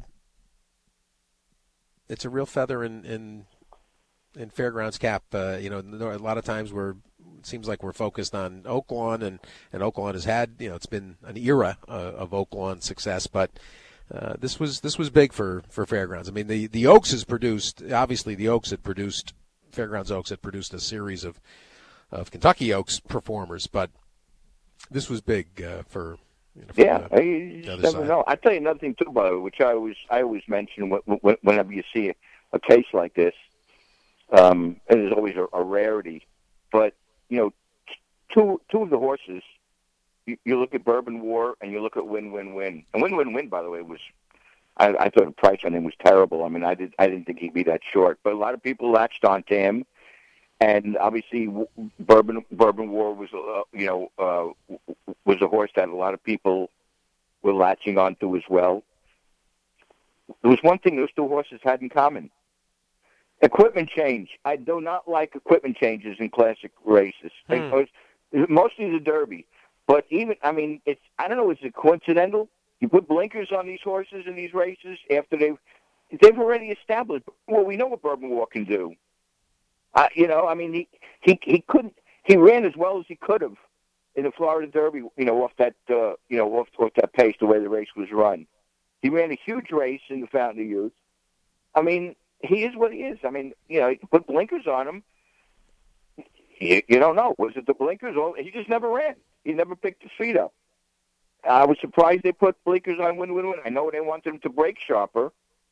S9: it's a real feather in in, in Fairgrounds cap. Uh, you know, a lot of times we're it seems like we're focused on Oaklawn, and and Oaklawn has had, you know, it's been an era uh, of Oaklawn success, but uh, this was this was big for, for Fairgrounds. I mean, the the Oaks has produced obviously the Oaks had produced Fairgrounds Oaks had produced a series of of Kentucky Oaks performers, but this was big uh, for. You know,
S10: yeah,
S9: the,
S10: you just never side. know. I tell you another thing too, by the way, which I always I always mention whenever you see a, a case like this, um, and there's always a, a rarity. But you know, two two of the horses, you, you look at Bourbon War and you look at Win Win Win, and Win Win Win, by the way, was I, I thought the price on him was terrible. I mean, I did I didn't think he'd be that short, but a lot of people latched onto him. And obviously, Bourbon Bourbon War was, uh, you know, uh, was a horse that a lot of people were latching onto as well. There was one thing those two horses had in common: equipment change. I do not like equipment changes in classic races. Hmm. Mostly the Derby, but even I mean, it's I don't know. Is it coincidental? You put blinkers on these horses in these races after they've they've already established. Well, we know what Bourbon War can do. Uh, you know, I mean, he, he he couldn't. He ran as well as he could have in the Florida Derby. You know, off that uh, you know off, off that pace, the way the race was run. He ran a huge race in the Fountain of Youth. I mean, he is what he is. I mean, you know, you put blinkers on him. You, you don't know. Was it the blinkers? Or he just never ran. He never picked his feet up. I was surprised they put blinkers on Win Win Win. I know they wanted him to break sharper.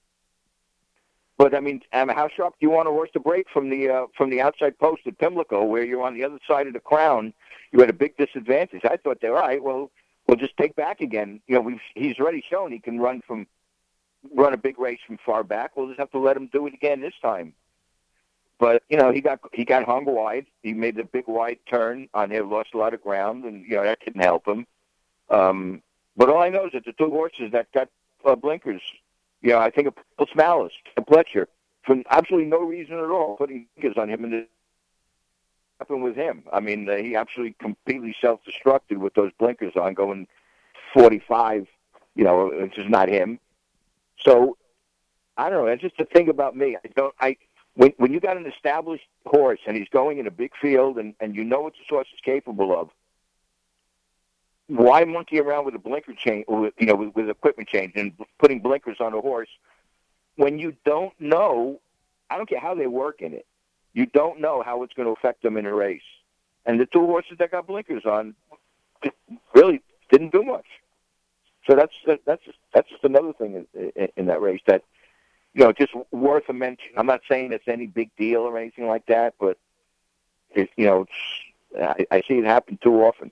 S10: But I mean, um, how sharp do you want a horse to break from the uh, from the outside post at Pimlico, where you're on the other side of the crown? You had a big disadvantage. I thought they were all right. Well, we'll just take back again. You know, we've, he's already shown he can run from run a big race from far back. We'll just have to let him do it again this time. But you know, he got he got hung wide. He made the big wide turn on there, lost a lot of ground, and you know that didn't help him. Um, but all I know is that the two horses that got uh, blinkers. You know, I think of Paul Smalis, Pletcher, for absolutely no reason at all, putting fingers on him, and it happened with him. I mean, uh, he absolutely completely self-destructed with those blinkers on, going forty-five. You know, which is not him. So I don't know. That's just the thing about me. I don't. I when when you got an established horse and he's going in a big field, and, and you know what this horse is capable of. Why monkey around with a blinker change, you know, with, with equipment change and putting blinkers on a horse when you don't know? I don't care how they work in it. You don't know how it's going to affect them in a race. And the two horses that got blinkers on really didn't do much. So that's that's that's just another thing in, in, in that race that, you know, just worth a mention. I'm not saying it's any big deal or anything like that, but it, you know, it's, I, I see it happen too often.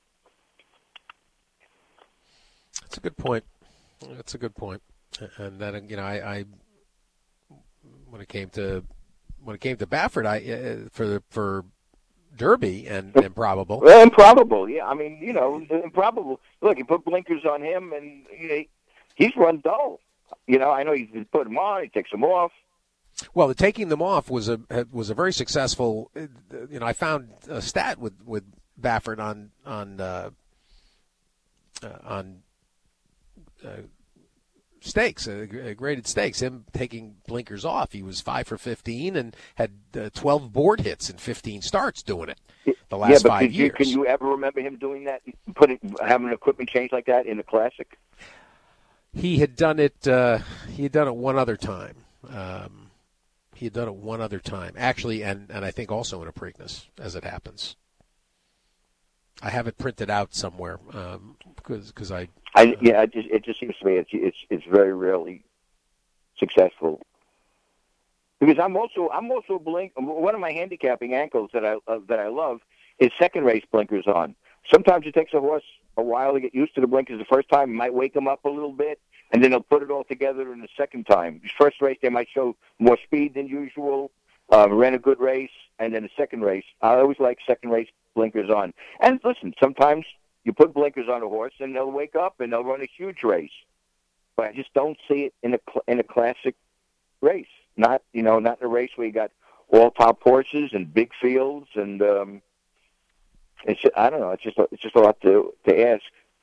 S9: That's a good point. That's a good point. And then, you know, I, I when it came to when it came to Baffert, I uh, for for Derby and improbable.
S10: Well, improbable, yeah. I mean, you know, improbable. Look, you put blinkers on him, and you know, he's run dull. You know, I know he put them on, he takes them off.
S9: Well, the taking them off was a was a very successful. You know, I found a stat with with Baffert on on uh, uh, on. Uh, stakes, uh, graded stakes, him taking blinkers off. He was five for fifteen and had uh, twelve board hits in fifteen starts doing it the last
S10: yeah, but
S9: five
S10: can
S9: years.
S10: You, can you ever remember him doing that, putting having an equipment change like that in a Classic?
S9: He had done it. Uh, he had done it one other time. Um, he had done it one other time, actually, and, and I think also in a Preakness, as it happens. I have it printed out somewhere um, because because I.
S10: I, yeah, it just, it just seems to me it's it's it's very rarely successful. Because I'm also I'm also blink. One of my handicapping ankles that I uh, that I love is second race blinkers on. Sometimes it takes a horse a while to get used to the blinkers. The first time it might wake them up a little bit, and then they'll put it all together in the second time. The first race they might show more speed than usual, uh, ran a good race, and then the second race I always like second race blinkers on. And listen, sometimes you put blinkers on a horse, and they'll wake up and they'll run a huge race. But I just don't see it in a in a Classic race. Not you know, not in a race where you got all top horses and big fields, and um, it's I don't know. It's just it's just a lot to to ask.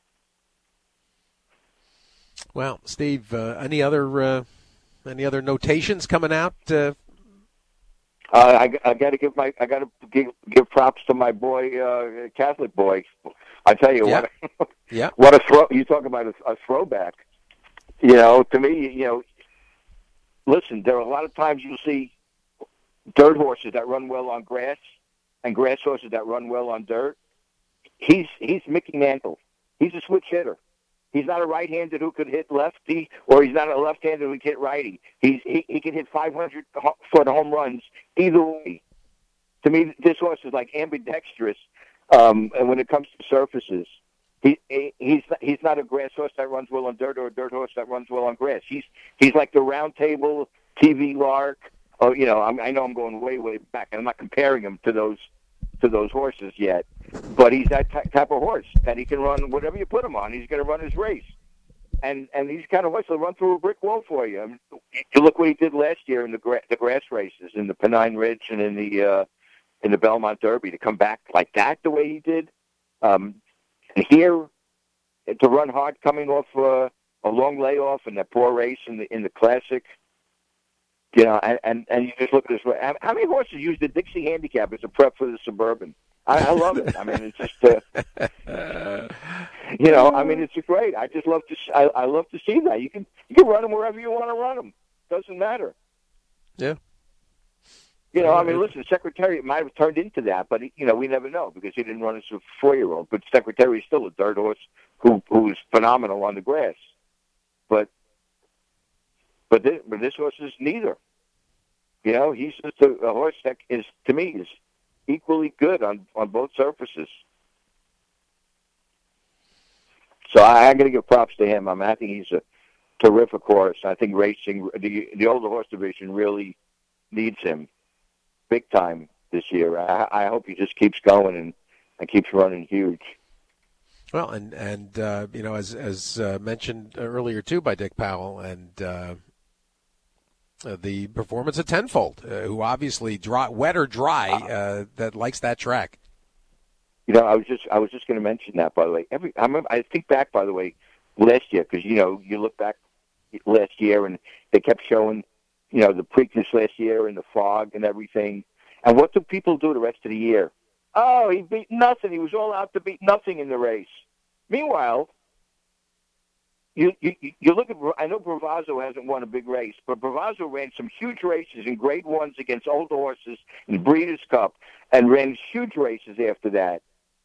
S9: Well, Steve, uh, any other uh, any other notations coming out? Uh...
S10: Uh, I, I got to give my I got to give, give props to my boy, uh, Catholic boy. I tell you
S9: yeah.
S10: what, a,
S9: yeah.
S10: what a throw! You talk about a, a throwback. You know, to me, you know, listen, there are a lot of times you'll see dirt horses that run well on grass and grass horses that run well on dirt. He's he's Mickey Mantle. He's a switch hitter. He's not a right-handed who could hit lefty, or he's not a left-handed who can hit righty. He's he, he can hit five hundred foot home runs either way. To me, this horse is like ambidextrous. Um, and when it comes to surfaces, he he's he's not a grass horse that runs well on dirt or a dirt horse that runs well on grass. He's he's like the round table T V Lark. Oh, you know, I'm, I know I'm going way way back, and I'm not comparing him to those to those horses yet. But he's that t- type of horse that he can run whatever you put him on. He's going to run his race, and and these kind of horses will run through a brick wall for you. I mean, you look what he did last year in the gra- the grass races, in the Pennine Ridge and in the uh, in the Belmont Derby, to come back like that the way he did. Um, and here to run hard coming off uh, a long layoff and that poor race in the in the Classic. You know, and, and, and you just look at this. How many horses use the Dixie Handicap as a prep for the Suburban? I, I love it. I mean, it's just, uh, you know, I mean, it's great. I just love to. I, I love to see that. You can you can run them wherever you want to run them. Doesn't matter.
S9: Yeah.
S10: You know, I mean, listen, Secretariat might have turned into that, but you know, we never know because he didn't run as a four-year-old. But Secretariat is still a dirt horse who who is phenomenal on the grass. But but this, but this horse is neither. You know, he's just a, a horse that is, to me, is equally good on, on both surfaces. So I, I'm going to give props to him. I mean, I think he's a terrific horse. I think racing, the the older horse division really needs him big time this year. I, I hope he just keeps going and, and keeps running huge.
S9: Well, and and uh, you know, as as uh, mentioned earlier too by Dick Powell, and uh, the performance of Tenfold, uh, who obviously dry, wet or dry, uh, that likes that track.
S10: You know, I was just I was just going to mention that, by the way. Every I remember, I think back, by the way, last year, because you know you look back last year and they kept showing, you know, the Preakness last year and the fog and everything. And what do people do the rest of the year? Oh, he beat nothing. He was all out to beat nothing in the race. Meanwhile, you you you look at. I know Bravazzo hasn't won a big race, but Bravazzo ran some huge races in Grade Ones against older horses in Breeders' Cup, and ran huge races after that.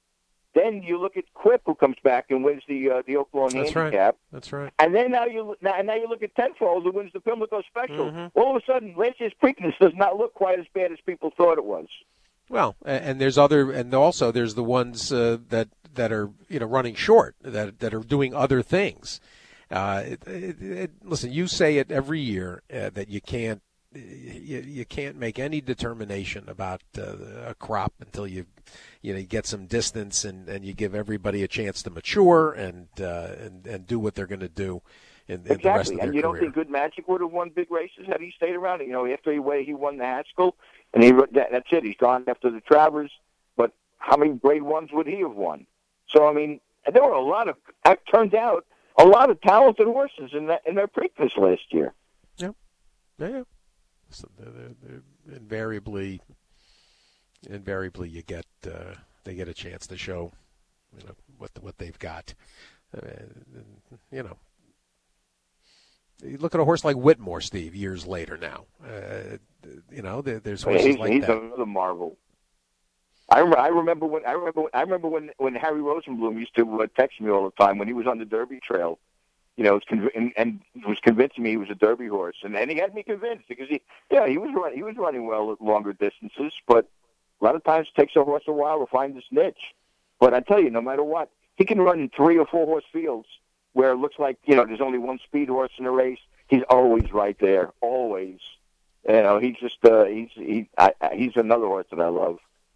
S10: Then you look at Quip, who comes back and wins the uh, the Oaklawn
S9: That's
S10: Handicap.
S9: Right. That's right.
S10: And then now you now, and now you look at Tenfold, who wins the Pimlico Special.
S9: Mm-hmm.
S10: All of a sudden, last year's Preakness does not look quite as bad as people thought it was.
S9: Well, and there's other, and also there's the ones uh, that that are you know running short, that that are doing other things. Uh, it, it, it, listen, you say it every year uh, that you can't you, you can't make any determination about uh, a crop until you you know you get some distance and, and you give everybody a chance to mature and uh, and and do what they're going to do in, in
S10: exactly.
S9: the rest of their
S10: and you
S9: career.
S10: don't think Good Magic would have won big races had he stayed around? You know, after he way he won the Haskell, and he that, that's it. He's gone after the Travers. But how many grade ones would he have won? So I mean, there were a lot of. It turned out. A lot of talented horses in that in their Preakness last year.
S9: Yeah, yeah. So they're, they're, they're invariably, invariably, you get uh, they get a chance to show, you know, what what they've got. Uh, you know, you look at a horse like Whitmore, Steve. Years later, now, uh, you know, there, there's horses
S10: he's,
S9: like
S10: he's
S9: that.
S10: He's another marvel. I remember, I remember when I remember I remember when when Harry Rosenblum used to uh, text me all the time when he was on the Derby Trail, you know, was conv- and, and was convincing me he was a Derby horse, and, and he had me convinced because he, yeah, he was running he was running well at longer distances, but a lot of times it takes a horse a while to find his niche. But I tell you, no matter what, he can run in three or four horse fields where it looks like you know there's only one speed horse in a race. He's always right there, always. You know, he's just uh, he's he I, he's another horse that I love.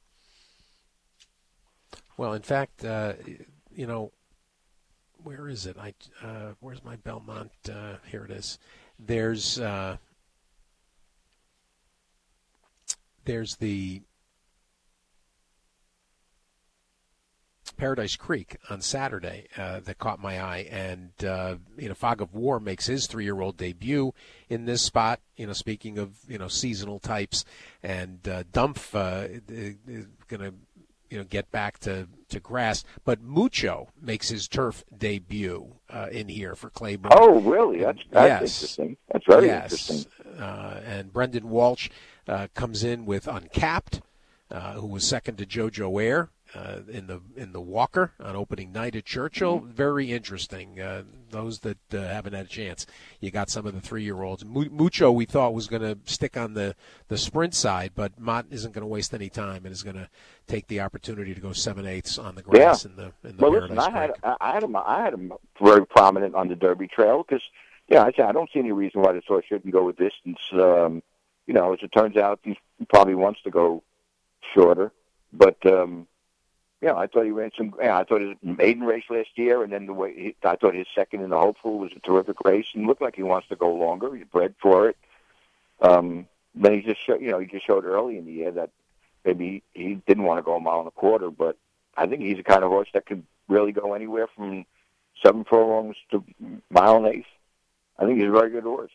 S9: Well, in fact, uh, you know, where is it? I uh, where's my Belmont? Uh, here it is. There's uh, there's the Paradise Creek on Saturday uh, that caught my eye, and uh, you know, Fog of War makes his three-year-old debut in this spot. You know, speaking of you know seasonal types, and uh, Dumpf uh, is going to. You know, get back to, to grass. But Mucho makes his turf debut uh, in here for Claiborne.
S10: Oh, really? That's, that's
S9: yes.
S10: interesting. That's very
S9: yes.
S10: interesting.
S9: Uh, and Brendan Walsh uh, comes in with Uncapped, uh, who was second to JoJo Air uh, in the in the Walker on opening night at Churchill. Mm-hmm. Very interesting. Uh, those that uh, haven't had a chance. You got some of the three-year-olds. Mucho we thought was going to stick on the, the sprint side, but Mott isn't going to waste any time and is going to take the opportunity to go seven-eighths on the grass
S10: yeah.
S9: in the in the
S10: well,
S9: Paradise
S10: listen, I had,
S9: Creek.
S10: I had him. I had him very prominent on the Derby Trail because, yeah, I said I don't see any reason why the horse shouldn't go with distance. Um, you know, as it turns out, he probably wants to go shorter, but. Um, Yeah, I thought he ran some. Yeah, I thought his maiden race last year, and then the way he, I thought his second in the Hopeful was a terrific race, and looked like he wants to go longer. He's bred for it. Um, then he just, showed, you know, he just showed early in the year that maybe he, he didn't want to go a mile and a quarter, but I think he's the kind of horse that could really go anywhere from seven furlongs to mile and eighth. I think he's a very good horse.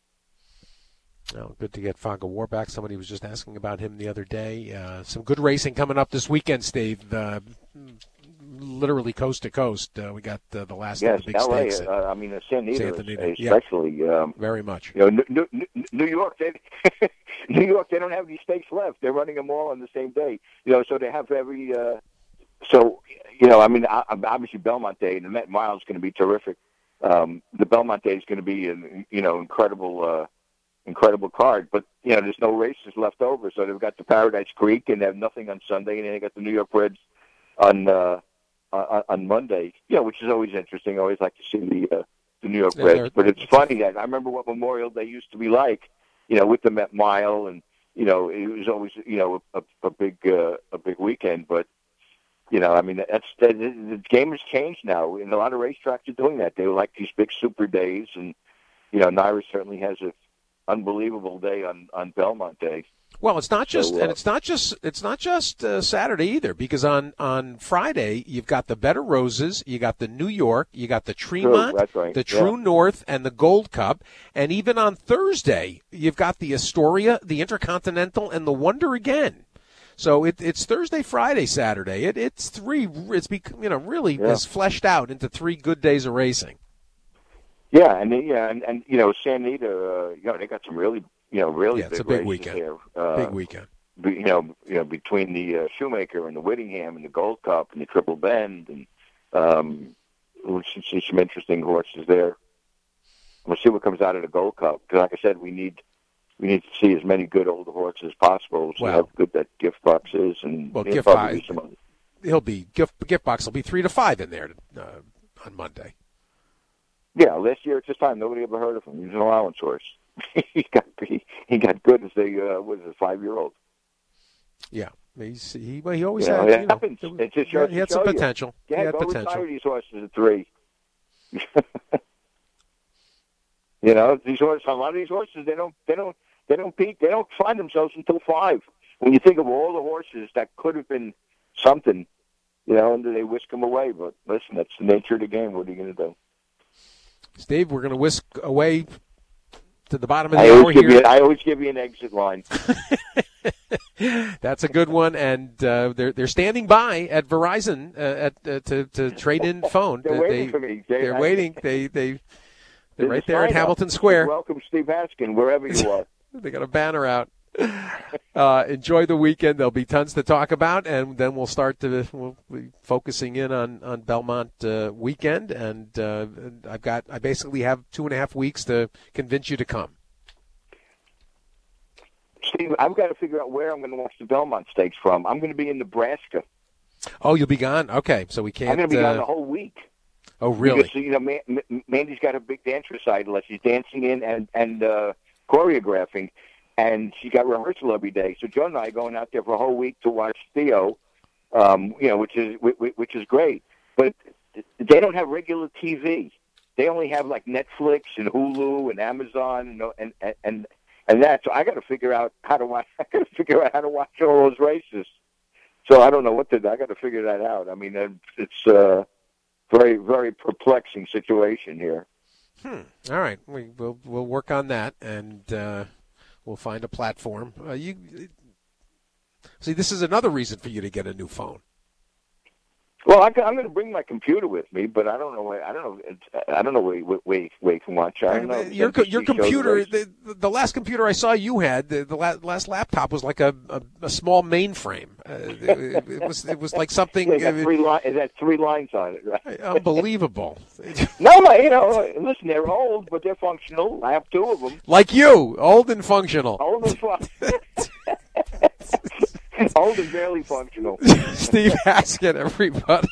S9: Oh, good to get Fog of War back. Somebody was just asking about him the other day. Uh, some good racing coming up this weekend, Steve. Uh, literally coast to coast. Uh, we got uh, the last
S10: yes,
S9: of the big
S10: L A,
S9: stakes.
S10: Uh, I mean, uh, San Diego,
S9: San
S10: especially.
S9: Yeah.
S10: Um,
S9: Very much.
S10: You know, New, New, New York, they, New York, they don't have any stakes left. They're running them all on the same day. You know, so they have every. Uh, so you know, I mean, obviously Belmont Day and the Met Mile is going to be terrific. Um, the Belmont Day is going to be an you know incredible. Uh, Incredible card, but you know there's no races left over, so they've got the Paradise Creek and they have nothing on Sunday, and then they got the New York Reds on uh, on, on Monday. You know, which is always interesting. I always like to see the uh, the New York
S9: yeah,
S10: Reds, but it's funny that I remember what Memorial Day used to be like. You know, with the Met Mile, and you know it was always you know a, a big uh, a big weekend. But you know, I mean that's the, the game has changed now, and a lot of racetracks are doing that. They like these big super days, and you know, Naira certainly has a unbelievable day on, on Belmont Day.
S9: Well, it's not just,
S10: so, uh,
S9: and it's not just, it's not just uh, Saturday either, because on, on Friday you've got the Bed of Roses, you got the New York, you got the Tremont,
S10: True, right.
S9: the True
S10: yeah.
S9: North, and the Gold Cup, and even on Thursday you've got the Astoria, the Intercontinental, and the Wonder again. So it, it's Thursday, Friday, Saturday. It, it's three. It's become, you know really
S10: yeah.
S9: is fleshed out into three good days of racing.
S10: Yeah, and yeah, and, and you know, San Anita, uh, you know, they got some really, you know, really
S9: yeah,
S10: big
S9: it's a big
S10: races
S9: weekend.
S10: there. Uh,
S9: big weekend.
S10: be, you know, you know, between the uh, Shoemaker and the Whittingham and the Gold Cup and the Triple Bend, and um, we should see some interesting horses there. We'll see what comes out of the Gold Cup. Because, like I said, we need we need to see as many good older horses as possible. See
S9: Well-
S10: how good that Gift Box is, and
S9: Well,
S10: you know,
S9: Gift
S10: probably
S9: Box-
S10: some other.
S9: He'll be gift gift box will be three to five in there uh, on Monday.
S10: Yeah, last year at this time, nobody ever heard of him. He was an allowance horse. he got he, he got good as a uh, was a five year old.
S9: Yeah, he's he well, he always
S10: You know,
S9: had.
S10: it
S9: you know,
S10: happens.
S9: there was-
S10: It just
S9: yeah,
S10: shows
S9: he had
S10: to
S9: some
S10: show you.
S9: potential.
S10: Yeah,
S9: he had
S10: go
S9: potential.
S10: retire these horses at three. You know, these horses. A lot of these horses, they don't, they don't, they don't peak. They don't find themselves until five. When you think of all the horses that could have been something, you know, and they whisk them away. But listen, that's the nature of the game. What are you going to do?
S9: Steve, we're going to whisk away to the bottom of
S10: I
S9: the hour
S10: always, give
S9: here.
S10: you, I always give you an exit line.
S9: That's a good one, and uh, they're they're standing by at Verizon uh, at uh, to to trade in phone.
S10: They're
S9: Uh,
S10: waiting
S9: they,
S10: for me. They-
S9: They're
S10: I-
S9: waiting. They they they're
S10: There's
S9: right
S10: a
S9: there at
S10: sign up.
S9: Hamilton Square.
S10: Welcome, Steve Haskin, wherever you are.
S9: They got a banner out. Uh, enjoy the weekend. There'll be tons to talk about, and then we'll start to we'll be focusing in on on Belmont uh, weekend. And uh, I've got I basically have two and a half weeks to convince you to come.
S10: Steve, I've got to figure out where I'm going to watch the Belmont Stakes from. I'm going to be in Nebraska.
S9: Oh, you'll be gone. Okay, so we can't.
S10: I'm going to be
S9: uh,
S10: gone the whole week.
S9: Oh, really?
S10: Because, you know, Man- M- Mandy's got a big dance recital. She's dancing in and and uh, choreographing, and she got rehearsal every day. So Joe and I are going out there for a whole week to watch Theo, um, you know, which is which is great. But they don't have regular T V. They only have like Netflix and Hulu and Amazon and and and, and that. So I got to figure out how to watch. I got to figure out how to watch all those races. So I don't know what to do. I got to figure that out. I mean, it's. Uh, Very, very perplexing situation here.
S9: Hmm. All right, we, we'll we'll work on that, and uh, we'll find a platform. Uh, you see, this is another reason for you to get a new phone.
S10: Well, I, I'm going to bring my computer with me, but I don't know. Where, I don't know. It's, I don't know where where, where you can watch. I don't know.
S9: Your
S10: N B C
S9: your
S10: shows
S9: computer,
S10: races.
S9: the, the last computer I saw you had, the, the last, last laptop was like a, a, a small mainframe. Uh, it, it was it was like something.
S10: Yeah, it got
S9: uh,
S10: three li- it had three lines on it, right?
S9: Unbelievable.
S10: No, my, you know, listen, they're old, but they're functional. I have two of them.
S9: Like you, old and functional.
S10: Old and functional. Old and barely functional.
S9: Steve Haskin, everybody.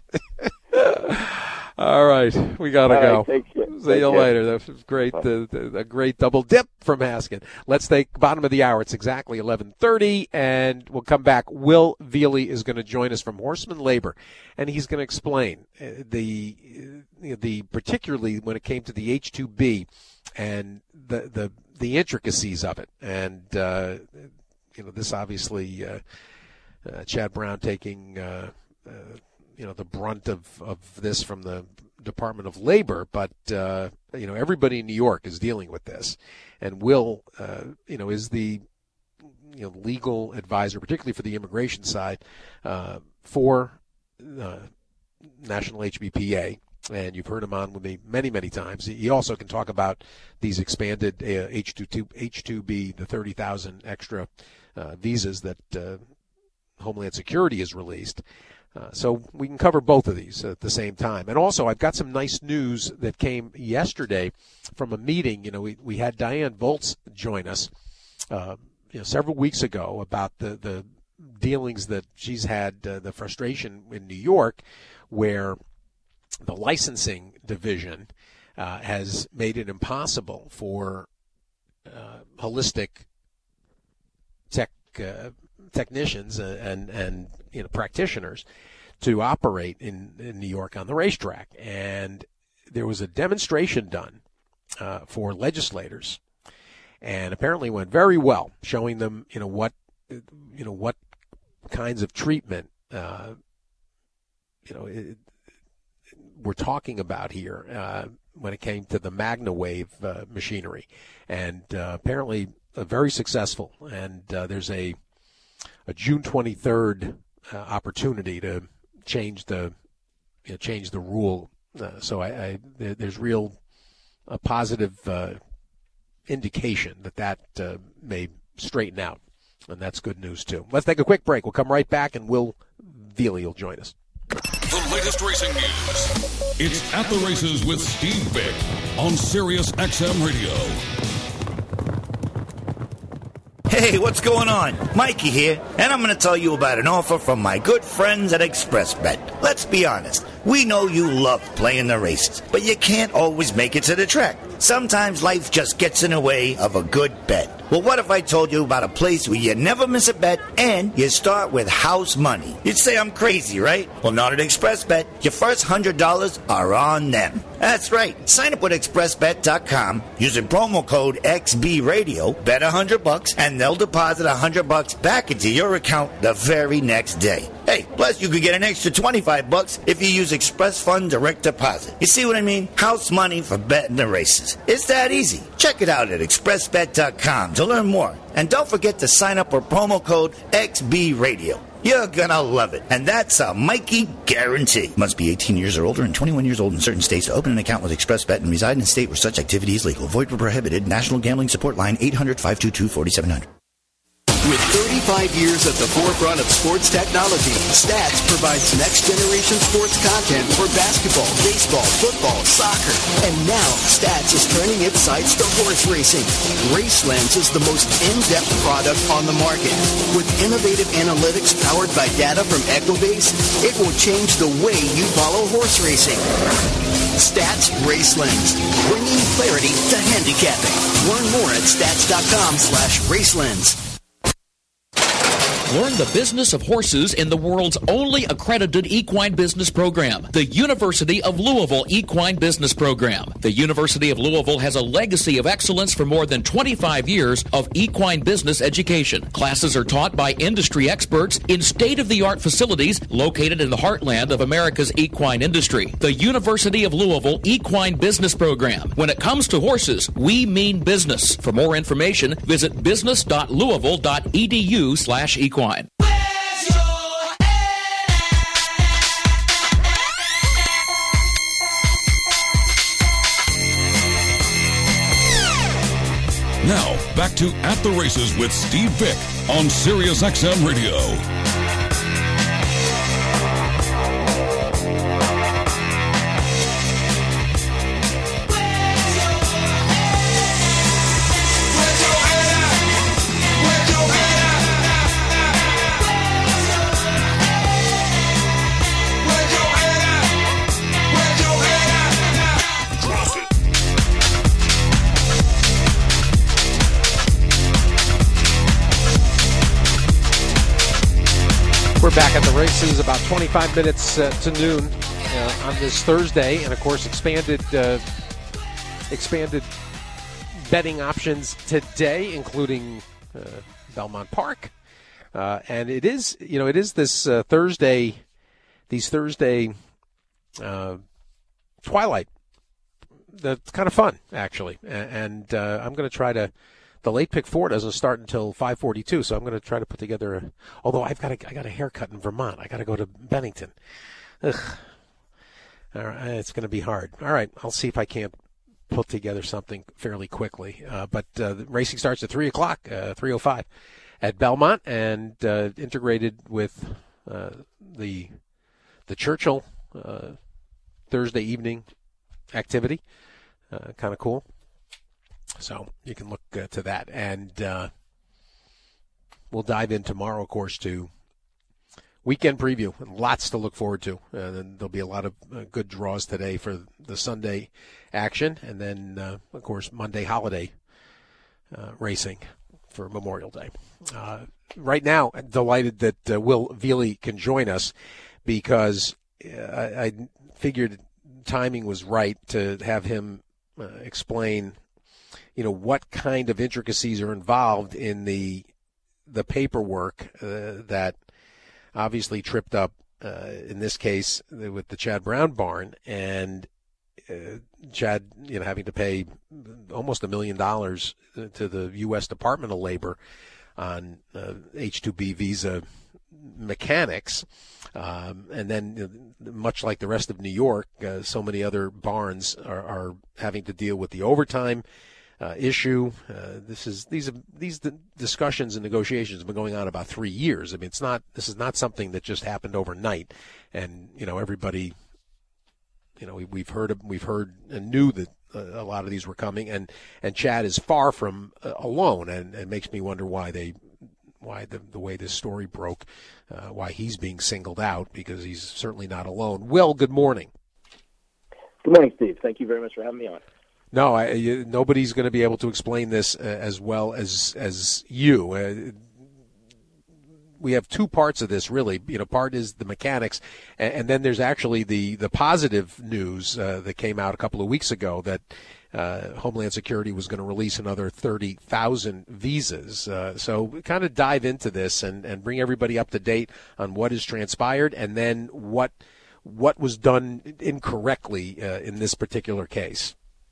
S9: All right, we gotta
S10: All
S9: go.
S10: right, take care.
S9: See
S10: Take
S9: you
S10: care.
S9: later. That was great. Uh, a great double dip from Haskin. Let's take bottom of the hour. It's exactly eleven thirty, and we'll come back. Will Veely is going to join us from Horseman Labor, and he's going to explain uh, the uh, the particularly when it came to the H two B and the the the intricacies of it, and uh, you know this obviously uh, uh, Chad Brown taking. Uh, uh, you know, the brunt of, of this from the Department of Labor, but, uh, you know, everybody in New York is dealing with this. And Will, uh, you know, is the, you know, legal advisor, particularly for the immigration side, uh, for uh, National H B P A. And you've heard him on with me many, many times. He also can talk about these expanded uh, H two B, the thirty thousand extra uh, visas that uh, Homeland Security has released. Uh, so we can cover both of these at the same time. And also, I've got some nice news that came yesterday from a meeting. You know, we, we had Diane Volz join us uh, you know, several weeks ago about the, the dealings that she's had, uh, the frustration in New York, where the licensing division uh, has made it impossible for uh, holistic tech uh, technicians and, and you know practitioners to operate in, in New York on the racetrack. And there was a demonstration done uh, for legislators, and apparently went very well, showing them you know what you know what kinds of treatment uh, you know it, we're talking about here uh, when it came to the MagnaWave uh, machinery, and uh, apparently uh, very successful. And uh, there's a a June twenty-third uh, opportunity to change the you know, change the rule. Uh, so I, I there, there's real a positive uh, indication that that uh, may straighten out And that's good news, too. Let's take a quick break. We'll come right back, and Will Veely will join us.
S1: The latest racing news. It's At the Races with Steve Vick on Sirius X M Radio.
S11: Hey, what's going on? Mikey here, and I'm going to tell you about an offer from my good friends at ExpressBet. Let's be honest, we know you love playing the races, but you can't always make it to the track. Sometimes life just gets in the way of a good bet. Well, what if I told you about a place where you never miss a bet and you start with house money? You'd say I'm crazy, right? Well, not at ExpressBet. Your first one hundred dollars are on them. That's right. Sign up with express bet dot com using promo code X B Radio, bet one hundred bucks, and they'll deposit one hundred bucks back into your account the very next day. Hey, plus you could get an extra twenty-five bucks if you use Express Fund Direct Deposit. You see what I mean? House money for betting the races. It's that easy. Check it out at express bet dot com to learn more. And don't forget to sign up with promo code X B Radio. You're gonna love it. And that's a Mikey guarantee. Must be eighteen years or older and twenty-one years old in certain states to open an account with ExpressBet and reside in a state where such activity is legal. Void where prohibited. National Gambling Support Line eight hundred, five two two, four seven zero zero.
S12: With thirty-five years at the forefront of sports technology, Stats provides next-generation sports content for basketball, baseball, football, soccer. And now, Stats is turning its sights to horse racing. RaceLens is the most in-depth product on the market. With innovative analytics powered by data from Ecobase, it will change the way you follow horse racing. Stats RaceLens, bringing clarity to handicapping. Learn more at stats.com slash RaceLens.
S13: Learn the business of horses in the world's only accredited equine business program, the University of Louisville Equine Business Program. The University of Louisville has a legacy of excellence for more than twenty-five years of equine business education. Classes are taught by industry experts in state-of-the-art facilities located in the heartland of America's equine industry. The University of Louisville Equine Business Program. When it comes to horses, we mean business. For more information, visit business dot louisville dot e d u slash equine.
S1: Now, back to At the Races with Steve Vick on Sirius X M Radio.
S9: We're back at the races, about twenty-five minutes uh, to noon uh, on this Thursday, and of course expanded uh, expanded betting options today, including uh, Belmont Park, uh, and it is you know it is this uh, Thursday, these Thursday uh, twilight. That's kind of fun, actually, and uh, I'm going to try to. The late pick four doesn't start until five forty-two, so I'm going to try to put together a, although I've got a, I got a haircut in Vermont. I got to go to Bennington. Ugh. All right, it's going to be hard. All right, I'll see if I can't put together something fairly quickly. Uh, but uh, the racing starts at three o'clock, uh, three oh five at Belmont, and uh, integrated with uh, the the Churchill uh, Thursday evening activity. Uh, kind of cool. So you can look uh, to that. And uh, we'll dive in tomorrow, of course, to weekend preview. Lots to look forward to. Uh, then there'll be a lot of uh, good draws today for the Sunday action. And then, uh, of course, Monday holiday uh, racing for Memorial Day. Uh, right now, I'm delighted that uh, Will Veely can join us because uh, I, I figured timing was right to have him uh, explain you know, what kind of intricacies are involved in the the paperwork uh, that obviously tripped up, uh, in this case, with the Chad Brown barn, and uh, Chad, you know, having to pay almost a million dollars to the U S Department of Labor on uh, H two B visa mechanics. Um, and then, you know, much like the rest of New York, uh, so many other barns are, are having to deal with the overtime uh, issue. Uh, this is these these discussions and negotiations have been going on about three years. I mean, it's not this is not something that just happened overnight, and you know everybody. You know, we, we've heard we've heard and knew that uh, a lot of these were coming, and, and Chad is far from uh, alone, and it makes me wonder why they, why the the way this story broke, uh, why he's being singled out, because he's certainly not alone. Will, good morning.
S14: Good morning, Steve. Thank you very much for having me on.
S9: No, I, you, nobody's going to be able to explain this uh, as well as as you. Uh, we have two parts of this, really. You know, part is the mechanics, and, and then there's actually the the positive news uh, that came out a couple of weeks ago that uh, Homeland Security was going to release another thirty thousand visas. Uh, so kind of dive into this and, and bring everybody up to date on what has transpired, and then what what was done incorrectly uh, in this particular case.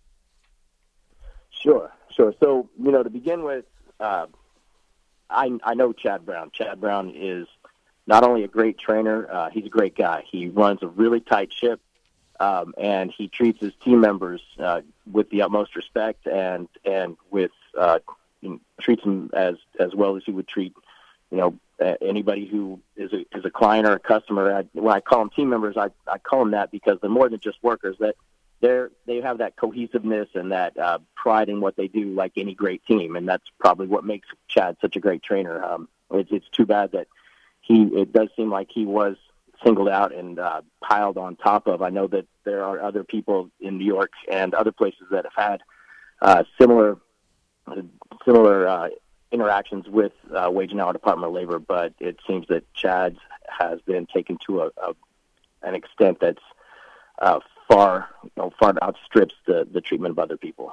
S14: Sure, sure. So, you know, to begin with, uh, I, I know Chad Brown. Chad Brown is not only a great trainer, uh, he's a great guy. He runs a really tight ship, um, and he treats his team members uh, with the utmost respect and and with uh, you know, treats them as, as well as he would treat, you know, uh, anybody who is a, is a client or a customer. I, when I call them team members, I, I call them that because they're more than just workers. That They're, they have that cohesiveness and that uh, pride in what they do, like any great team, and that's probably what makes Chad such a great trainer. Um, it's, it's too bad that he. It does seem like he was singled out and uh, piled on top of. I know that there are other people in New York and other places that have had uh, similar similar uh, interactions with uh, Wage and Hour Department of Labor, but it seems that Chad's has been taken to a, a an extent that's uh, far, you know, far outstrips the, the treatment of other people.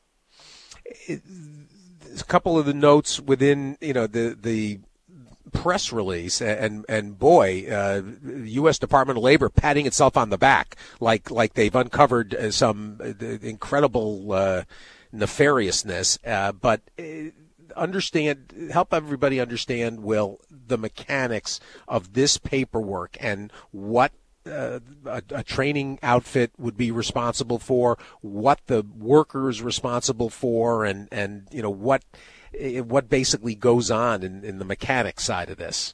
S9: It, a couple of the notes within, you know, the the press release, and and boy, uh, U S Department of Labor patting itself on the back, like like they've uncovered uh, some uh, incredible uh, nefariousness. Uh, but uh, understand, help everybody understand, Will, the mechanics of this paperwork and what Uh, a, a training outfit would be responsible for, what the worker is responsible for, and, and you know what what basically goes on in, in the mechanics side of this.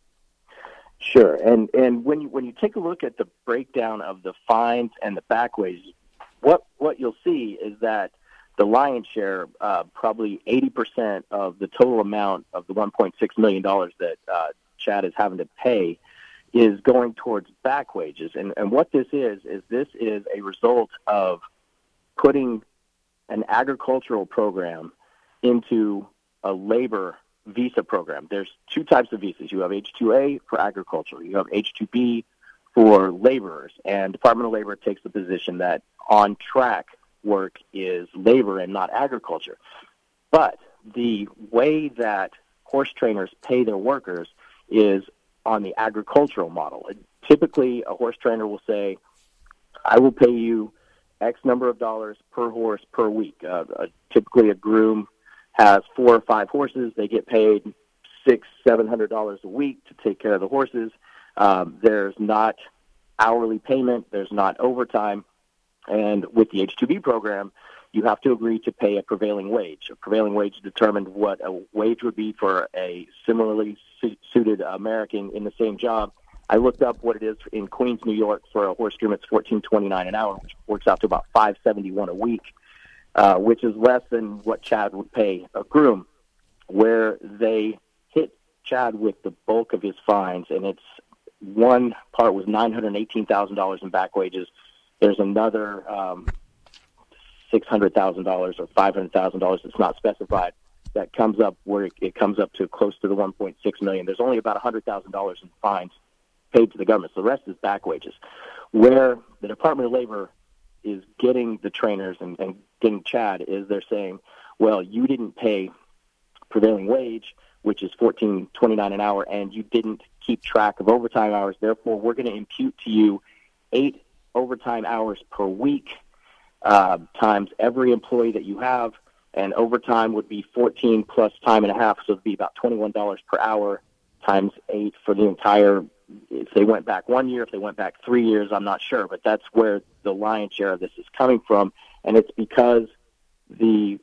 S14: Sure, and and when you when you take a look at the breakdown of the fines and the back wages, what what you'll see is that the lion's share, uh, probably eighty percent of the total amount of the one point six million dollars that uh, Chad is having to pay, is going towards back wages. And, and what this is, is this is a result of putting an agricultural program into a labor visa program. There's two types of visas. You have H two A for agriculture. You have H two B for laborers. And Department of Labor takes the position that on-track work is labor and not agriculture. But the way that horse trainers pay their workers is on the agricultural model. Typically, a horse trainer will say, I will pay you X number of dollars per horse per week. Uh, uh, typically, a groom has four or five horses. They get paid six, seven hundred dollars a week to take care of the horses. Um, there's not hourly payment. There's not overtime. And with the H two B program, you have to agree to pay a prevailing wage. A prevailing wage determined what a wage would be for a similarly su- suited American in the same job. I looked up what it is in Queens, New York, for a horse groom. It's fourteen twenty-nine an hour, which works out to about five seventy-one a week, uh, which is less than what Chad would pay a groom. Where they hit Chad with the bulk of his fines, and it's one part was nine hundred eighteen thousand dollars in back wages. There's another Um, six hundred thousand dollars or five hundred thousand dollars, it's not specified, that comes up where it, it comes up to close to the one point six million dollars. There's only about one hundred thousand dollars in fines paid to the government. So the rest is back wages. Where the Department of Labor is getting the trainers and, and getting Chad is they're saying, well, you didn't pay prevailing wage, which is fourteen twenty-nine an hour, and you didn't keep track of overtime hours. Therefore, we're going to impute to you eight overtime hours per week, Uh, times every employee that you have, and overtime would be fourteen plus time and a half, so it'd be about twenty-one dollars per hour times eight for the entire, if they went back one year, if they went back three years, I'm not sure, but that's where the lion's share of this is coming from, and it's because the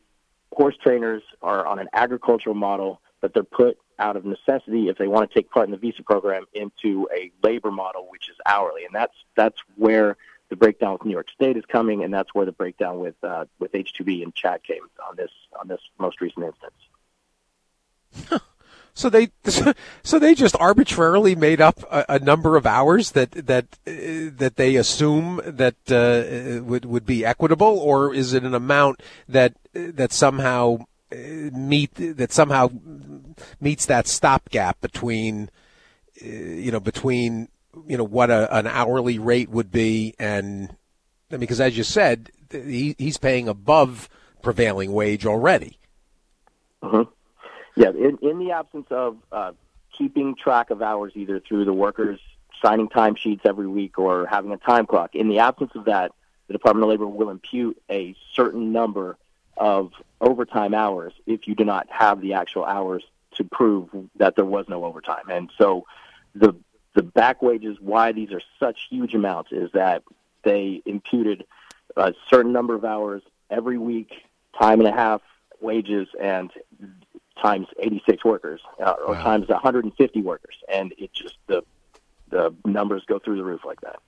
S14: horse trainers are on an agricultural model, but they're put out of necessity if they want to take part in the visa program into a labor model, which is hourly. And that's that's where the breakdown with New York State is coming, and that's where the breakdown with uh, with H two B and Chad came on this on this most recent instance.
S9: So they so they just arbitrarily made up a, a number of hours that that uh, that they assume that uh, would would be equitable, or is it an amount that that somehow meet that somehow meets that stopgap between uh, you know between you know what a, an hourly rate would be, and I mean, because as you said, he, he's paying above prevailing wage already.
S14: Mm-hmm. Yeah, in, in the absence of uh, keeping track of hours, either through the workers signing timesheets every week or having a time clock, in the absence of that, the Department of Labor will impute a certain number of overtime hours if you do not have the actual hours to prove that there was no overtime. And so the the back wages, why these are such huge amounts, is that they imputed a certain number of hours every week, time and a half wages, and times eighty-six workers, uh, or wow. times one hundred fifty workers, and it just the the numbers go through the roof like that.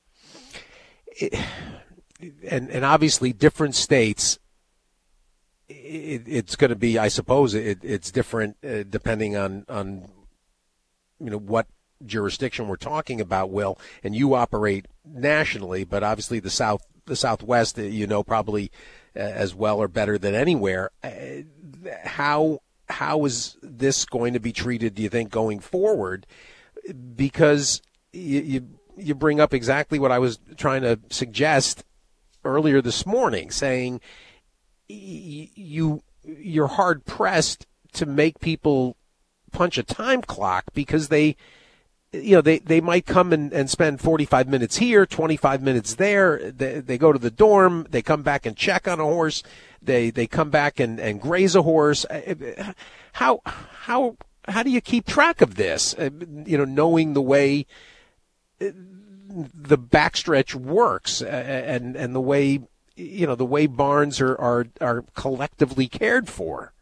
S9: It, and and obviously, different states, it, it's going to be, I suppose, it, it's different uh, depending on on you know what jurisdiction we're talking about, Will, and you operate nationally, but obviously the South, the Southwest, you know, probably uh, as well or better than anywhere. Uh, how how is this going to be treated, do you think, going forward? Because you you, you bring up exactly what I was trying to suggest earlier this morning, saying you you're hard pressed to make people punch a time clock because they. You know, they, they might come and, and spend forty-five minutes here, twenty-five minutes there. They, they go to the dorm. They come back and check on a horse. They they come back and, and graze a horse. How how how do you keep track of this? You know, knowing the way the backstretch works and and the way you know the way barns are are, are collectively cared for.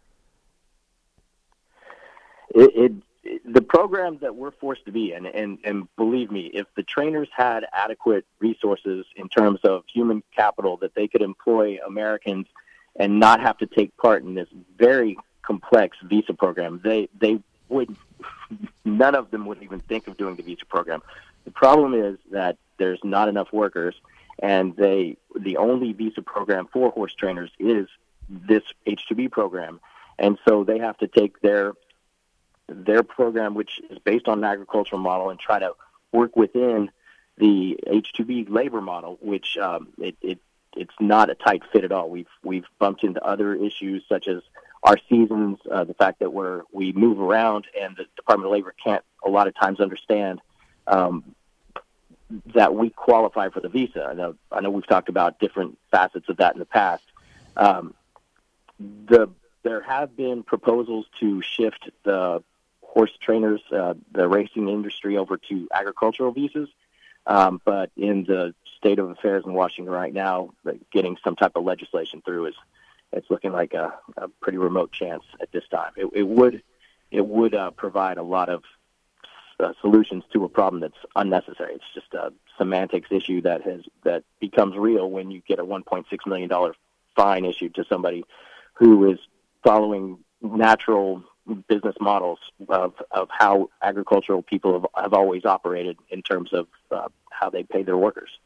S14: It. it The program that we're forced to be in, and, and believe me, if the trainers had adequate resources in terms of human capital that they could employ Americans and not have to take part in this very complex visa program, they they would, none of them would even think of doing the visa program. The problem is that there's not enough workers, and they the only visa program for horse trainers is this H two B program, and so they have to take their their program, which is based on an agricultural model, and try to work within the H two B labor model, which um, it, it it's not a tight fit at all. We've we've bumped into other issues such as our seasons, uh, the fact that we're we move around, and the Department of Labor can't a lot of times understand um, that we qualify for the visa. I know, I know we've talked about different facets of that in the past. Um, the there have been proposals to shift the horse trainers, uh, the racing industry, over to agricultural visas. Um, but in the state of affairs in Washington right now, getting some type of legislation through is it's looking like a, a pretty remote chance at this time. It, it would it would uh, provide a lot of uh, solutions to a problem that's unnecessary. It's just a semantics issue that has that becomes real when you get a one point six million dollars fine issued to somebody who is following natural business models of, of how agricultural people have, have always operated in terms of uh, how they pay their workers.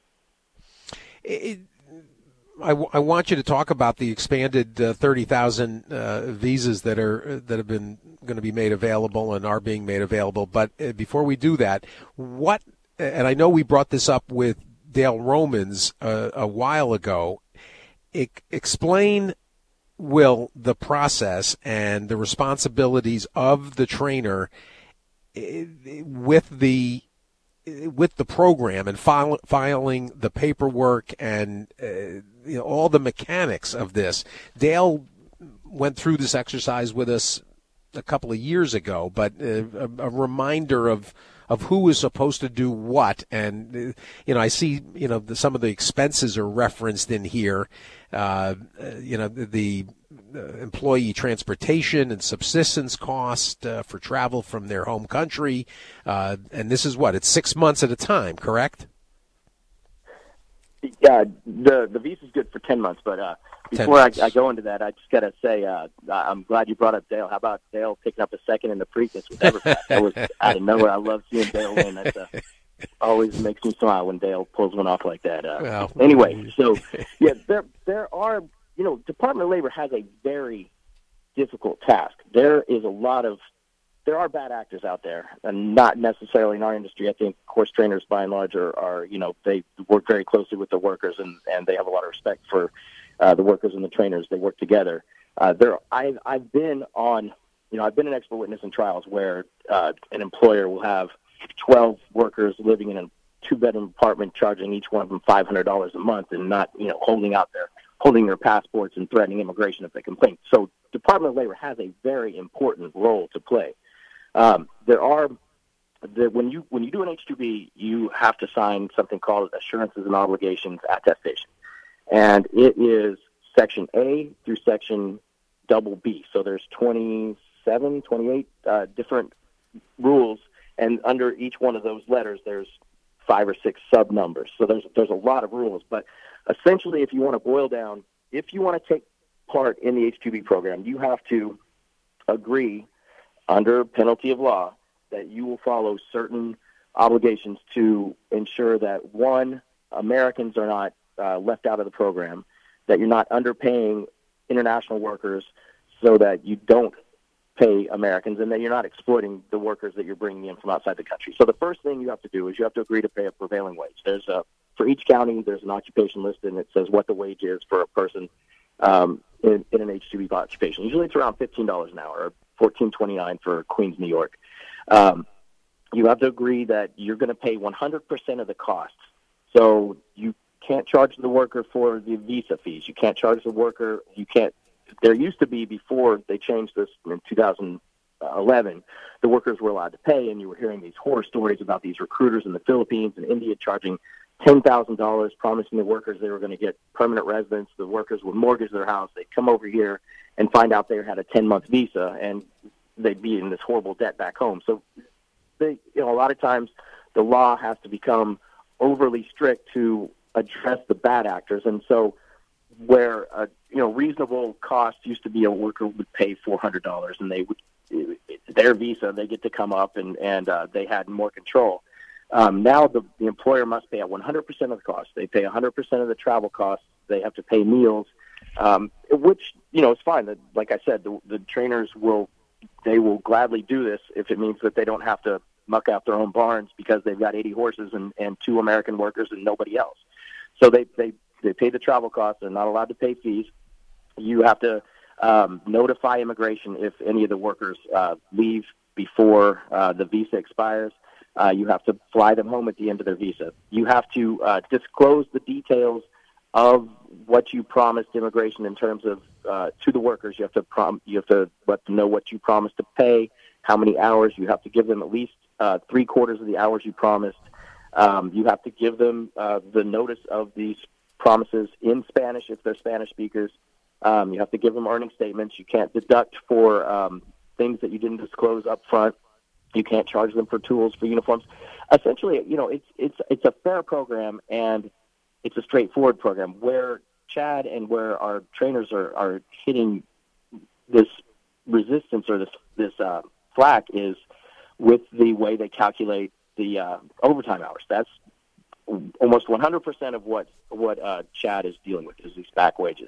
S9: It, I, w- I want you to talk about the expanded uh, thirty thousand uh, visas that are that have been going to be made available and are being made available. But uh, before we do that, what? And I know we brought this up with Dale Romans uh, a while ago. I, explain. Will, the process and the responsibilities of the trainer with the with the program and file, filing the paperwork and uh, you know, all the mechanics of this. Dale went through this exercise with us a couple of years ago, but uh, a, a reminder of of who is supposed to do what. And, you know, I see, you know, the, some of the expenses are referenced in here. Uh, you know, the, the employee transportation and subsistence cost uh, for travel from their home country. Uh, and this is what? It's six months at a time, correct?
S14: Yeah, the the visa is good for ten months, but uh, before I, I go into that, I just got to say uh, I'm glad you brought up Dale. How about Dale picking up a second in the Preakness with Everpass? That was out of nowhere. I love seeing Dale win. That uh, always makes me smile when Dale pulls one off like that. Uh, well, anyway, so yeah, there there are, you know, Department of Labor has a very difficult task. There is a lot of There are bad actors out there, and not necessarily in our industry. I think horse trainers, by and large, are, are you know, they work very closely with the workers, and, and they have a lot of respect for uh, the workers and the trainers. They work together. Uh, there, I've I've been on, you know, I've been an expert witness in trials where uh, an employer will have twelve workers living in a two-bedroom apartment, charging each one of them five hundred dollars a month, and not, you know, holding out their holding their passports and threatening immigration if they complain. So, Department of Labor has a very important role to play. Um, there are the, when you when you do an H two B, you have to sign something called Assurances and Obligations Attestation, and it is Section A through Section double B. So there's twenty-seven, twenty-eight uh, different rules, and under each one of those letters, there's five or six sub numbers. So there's there's a lot of rules. But essentially, if you want to boil down, if you want to take part in the H two B program, you have to agree, under penalty of law, that you will follow certain obligations to ensure that, one, Americans are not uh, left out of the program, that you're not underpaying international workers so that you don't pay Americans, and that you're not exploiting the workers that you're bringing in from outside the country. So the first thing you have to do is you have to agree to pay a prevailing wage. There's a, for each county, there's an occupation listed, and it says what the wage is for a person um, in, in an H two B occupation. Usually it's around fifteen dollars an hour, or fourteen twenty-nine for Queens, New York. Um, you have to agree that you're going to pay one hundred percent of the costs. So you can't charge the worker for the visa fees. You can't charge the worker. You can't. There used to be, before they changed this in two thousand eleven, the workers were allowed to pay, and you were hearing these horror stories about these recruiters in the Philippines and India charging ten thousand dollars, promising the workers they were going to get permanent residence. The workers would mortgage their house. They'd come over here and find out they had a ten-month visa, and they'd be in this horrible debt back home. So, they, you know, a lot of times the law has to become overly strict to address the bad actors. And so, where a you know reasonable cost used to be, a worker would pay four hundred dollars, and they would their visa, they get to come up, and and uh, they had more control. Um, now the, the employer must pay one hundred percent of the cost. They pay one hundred percent of the travel costs. They have to pay meals, um, which, you know, is fine. The, like I said, the, the trainers will, they will gladly do this if it means that they don't have to muck out their own barns because they've got eighty horses and, and two American workers and nobody else. So they, they, they pay the travel costs. They're not allowed to pay fees. You have to um, notify immigration if any of the workers uh, leave before uh, the visa expires. Uh, you have to fly them home at the end of their visa. You have to uh, disclose the details of what you promised immigration in terms of uh, to the workers. You have to prom- you have to let them know what you promised to pay, how many hours. You have to give them at least uh, three quarters of the hours you promised. Um, you have to give them uh, the notice of these promises in Spanish if they're Spanish speakers. Um, you have to give them earning statements. You can't deduct for um, things that you didn't disclose up front. You can't charge them for tools, for uniforms. Essentially, you know, it's it's it's a fair program, and it's a straightforward program. Where Chad and where our trainers are, are hitting this resistance or this this uh, flack is with the way they calculate the uh, overtime hours. That's almost one hundred percent of what what uh, Chad is dealing with is these back wages.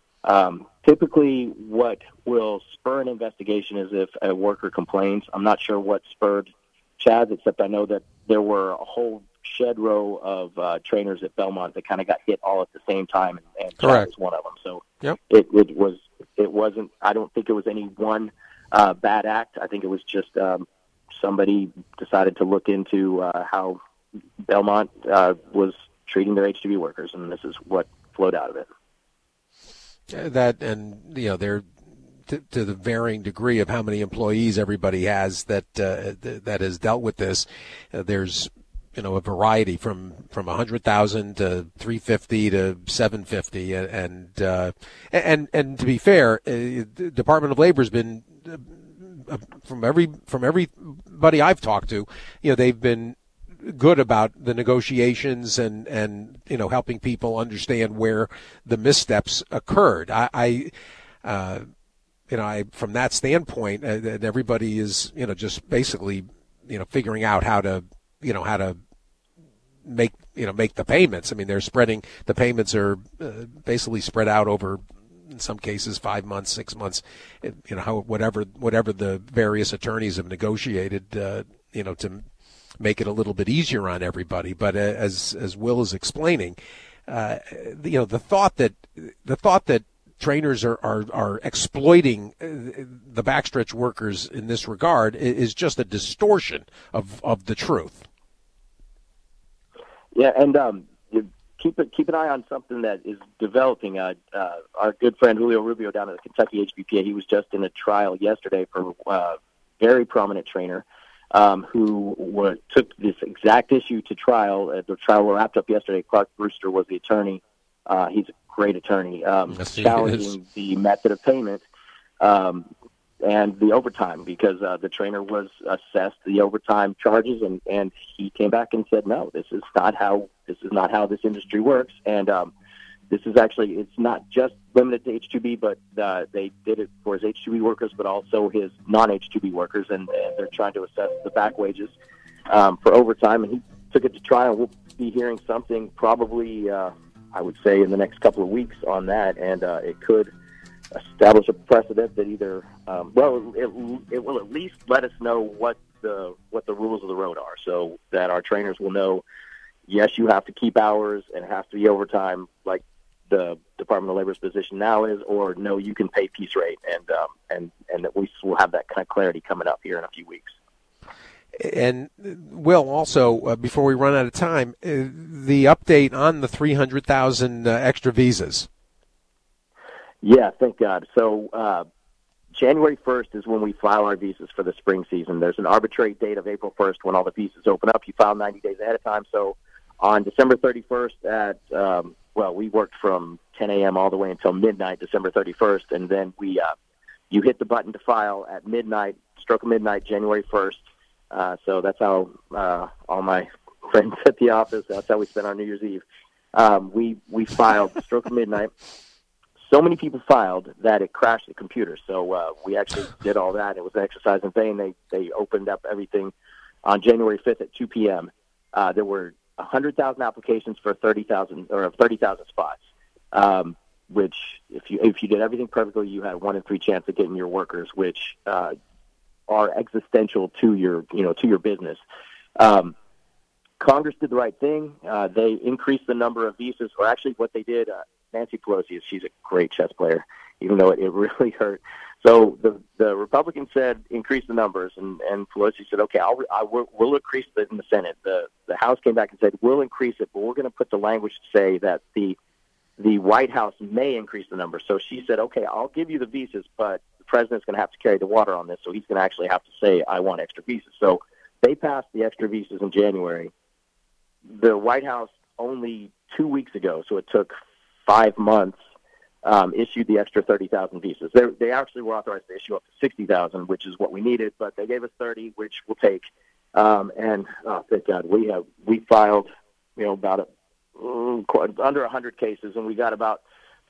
S14: Um, typically, what will spur an investigation is if a worker complains. I'm not sure what spurred Chad's, except I know that there were a whole shed row of uh, trainers at Belmont that kind of got hit all at the same time, and, and Chad was one of them. So
S9: yep.
S14: it, it was it wasn't. I don't think it was any one uh, bad act. I think it was just um, somebody decided to look into uh, how Belmont uh, was treating their H two B workers, and this is what flowed out of it.
S9: That and you know they're to, to the varying degree of how many employees everybody has that uh, th- that has dealt with this. Uh, there's you know a variety from from one hundred thousand to three fifty to seven fifty, and and uh, and, and to be fair, uh, the Department of Labor has been uh, from every from everybody I've talked to, you know, they've been good about the negotiations and, and you know helping people understand where the missteps occurred. I, I uh, you know, I from that standpoint, uh, that everybody is you know just basically you know figuring out how to you know how to make you know make the payments. I mean, they're spreading the payments are uh, basically spread out over, in some cases, five months, six months, you know, how whatever whatever the various attorneys have negotiated, uh, you know, to make it a little bit easier on everybody. But uh, as as Will is explaining, uh, you know, the thought that the thought that trainers are are, are exploiting the backstretch workers in this regard is just a distortion of of the truth.
S14: Yeah, and um, keep it, keep an eye on something that is developing. Uh, uh, our good friend Julio Rubio down at the Kentucky H B P A, he was just in a trial yesterday for a uh, very prominent trainer um, who were, took this exact issue to trial. Uh, the trial wrapped up yesterday. Clark Brewster was the attorney. Uh, he's a great attorney, um,
S9: yes,
S14: challenging the method of payment um, and the overtime, because uh, the trainer was assessed the overtime charges, and, and he came back and said, no, this is not how this is not how this industry works. And um, this is actually, it's not just limited to H two B, but uh, they did it for his H two B workers, but also his non-H two B workers, and, and they're trying to assess the back wages um, for overtime. And he took it to trial. We'll be hearing something probably, uh, I would say, in the next couple of weeks on that, and uh, it could establish a precedent that either, um, well, it, it will at least let us know what the what the rules of the road are, so that our trainers will know, yes, you have to keep hours and it has to be overtime, like the Department of Labor's position now is, or no, you can pay piece rate, and um, and and that we will have that kind of clarity coming up here in a few weeks.
S9: And Will, also, uh, before we run out of time, uh, the update on the three hundred thousand uh, extra visas.
S14: Yeah, thank God. So uh, January first is when we file our visas for the spring season. There's an arbitrary date of April first when all the visas open up. You file ninety days ahead of time. So on December thirty-first at, um, well, we worked from ten a.m. all the way until midnight, December thirty-first, and then we uh, you hit the button to file at midnight, stroke of midnight, January first. Uh, so that's how uh, all my friends at the office, that's how we spent our New Year's Eve. Um, we, we filed stroke of midnight. So many people filed that it crashed the computer. So uh, we actually did all that. It was an exercise in vain. They they opened up everything on January fifth at two p.m. Uh, there were one hundred thousand applications for thirty thousand or thirty thousand spots, um, which if you if you did everything perfectly, you had a one in three chance of getting your workers, which uh, are existential to your you know to your business. Um, Congress did the right thing. Uh, they increased the number of visas, or actually what they did. Uh, Nancy Pelosi, she's a great chess player, even though it, it really hurt. So the the Republicans said increase the numbers, and, and Pelosi said, okay, I'll, I will we'll increase it in the Senate. The the House came back and said, we'll increase it, but we're going to put the language to say that the the White House may increase the number. So she said, okay, I'll give you the visas, but the president's going to have to carry the water on this, so he's going to actually have to say, I want extra visas. So they passed the extra visas in January. The White House only two weeks ago, so it took five months, um, issued the extra thirty thousand visas. They they actually were authorized to issue up to sixty thousand, which is what we needed, but they gave us thirty, which we'll take. Um, and oh, thank God, we have we filed, you know, about a, uh, quite, under one hundred cases, and we got about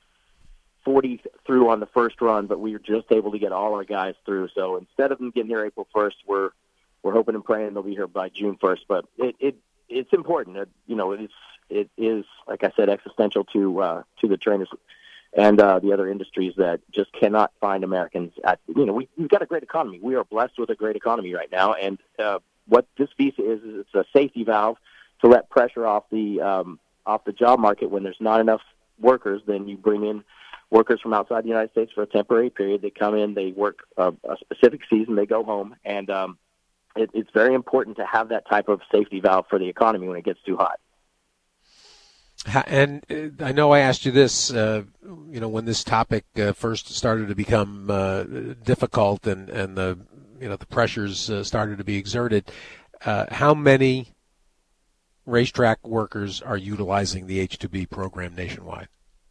S14: forty through on the first run, but we were just able to get all our guys through. So instead of them getting here April first, we're we're hoping and praying they'll be here by June first. But it, it it's important. It, you know, it's it is, like I said, existential to uh, to the trainers and uh, the other industries that just cannot find Americans. At you know, we, we've got a great economy. We are blessed with a great economy right now, and uh, what this visa is is it's a safety valve to let pressure off the um, off the job market when there's not enough workers. Then you bring in workers from outside the United States for a temporary period. They come in, they work a, a specific season, they go home, and um, it, it's very important to have that type of safety valve for the economy when it gets too hot.
S9: And uh, I know I asked you this, uh, you know, when this topic uh, first started to become uh, difficult and, and the, you know, the pressures uh, started to be exerted. Uh, how many racetrack workers are utilizing the H two B program nationwide?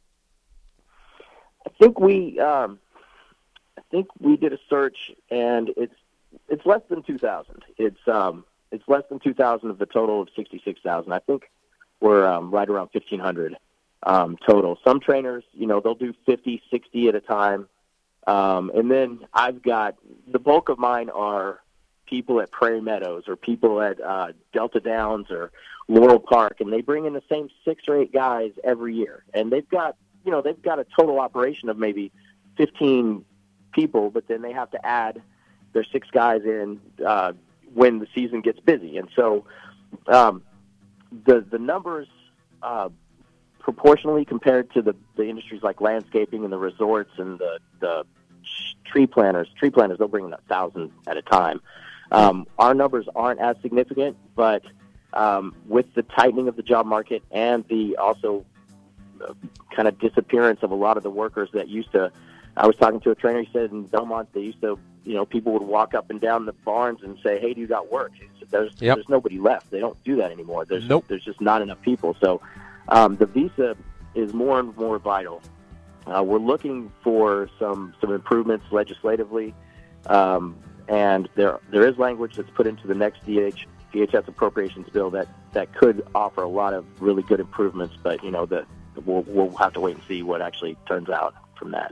S14: I think we, um, I think we did a search, and it's it's less than two thousand. It's um, it's less than two thousand of the total of sixty-six thousand. I think we're um, right around fifteen hundred um, total. Some trainers, you know, they'll do fifty, sixty at a time. Um, and then I've got, the bulk of mine are people at Prairie Meadows or people at uh, Delta Downs or Laurel Park, and they bring in the same six or eight guys every year. And they've got, you know, they've got a total operation of maybe fifteen people, but then they have to add their six guys in uh, when the season gets busy. And so um, the the numbers uh, proportionally compared to the, the industries like landscaping and the resorts and the, the tree planters, tree planters, they'll bring in a thousand at a time. Um, our numbers aren't as significant, but um, with the tightening of the job market and the also uh, kind of disappearance of a lot of the workers that used to, I was talking to a trainer, he said in Belmont, they used to, you know, people would walk up and down the barns and say, hey, do you got work? Said, there's, yep. there's nobody left. They don't do that anymore. There's, nope. there's just not enough people. So um, the visa is more and more vital. Uh, we're looking for some, some improvements legislatively, um, and there there is language that's put into the next D H, D H S appropriations bill that, that could offer a lot of really good improvements, but, you know, the, we'll, we'll have to wait and see what actually turns out from that.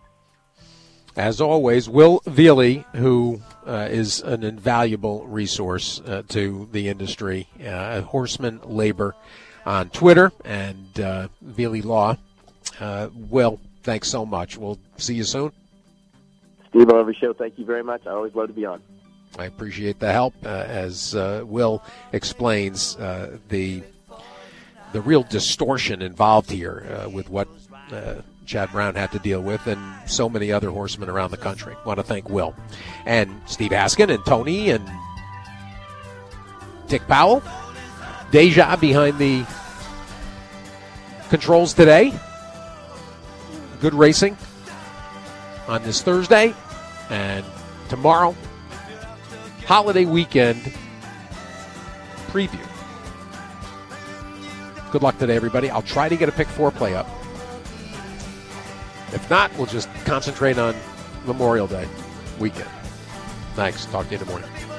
S9: As always, Will Veely, who uh, is an invaluable resource uh, to the industry, uh, Horseman Labor on Twitter, and uh, Veely Law. Uh, Will, thanks so much. We'll see you soon.
S14: Steve, I love your show. Thank you very much. I always love to be on.
S9: I appreciate the help. Uh, as uh, Will explains, uh, the the real distortion involved here uh, with what uh, Chad Brown had to deal with, and so many other horsemen around the country. I want to thank Will and Steve Askin and Tony and Dick Powell. Deja behind the controls today. Good racing on this Thursday, and tomorrow, holiday weekend preview. Good luck today, everybody. I'll try to get a pick four play up. If not, we'll just concentrate on Memorial Day weekend. Thanks. Talk to you in the morning.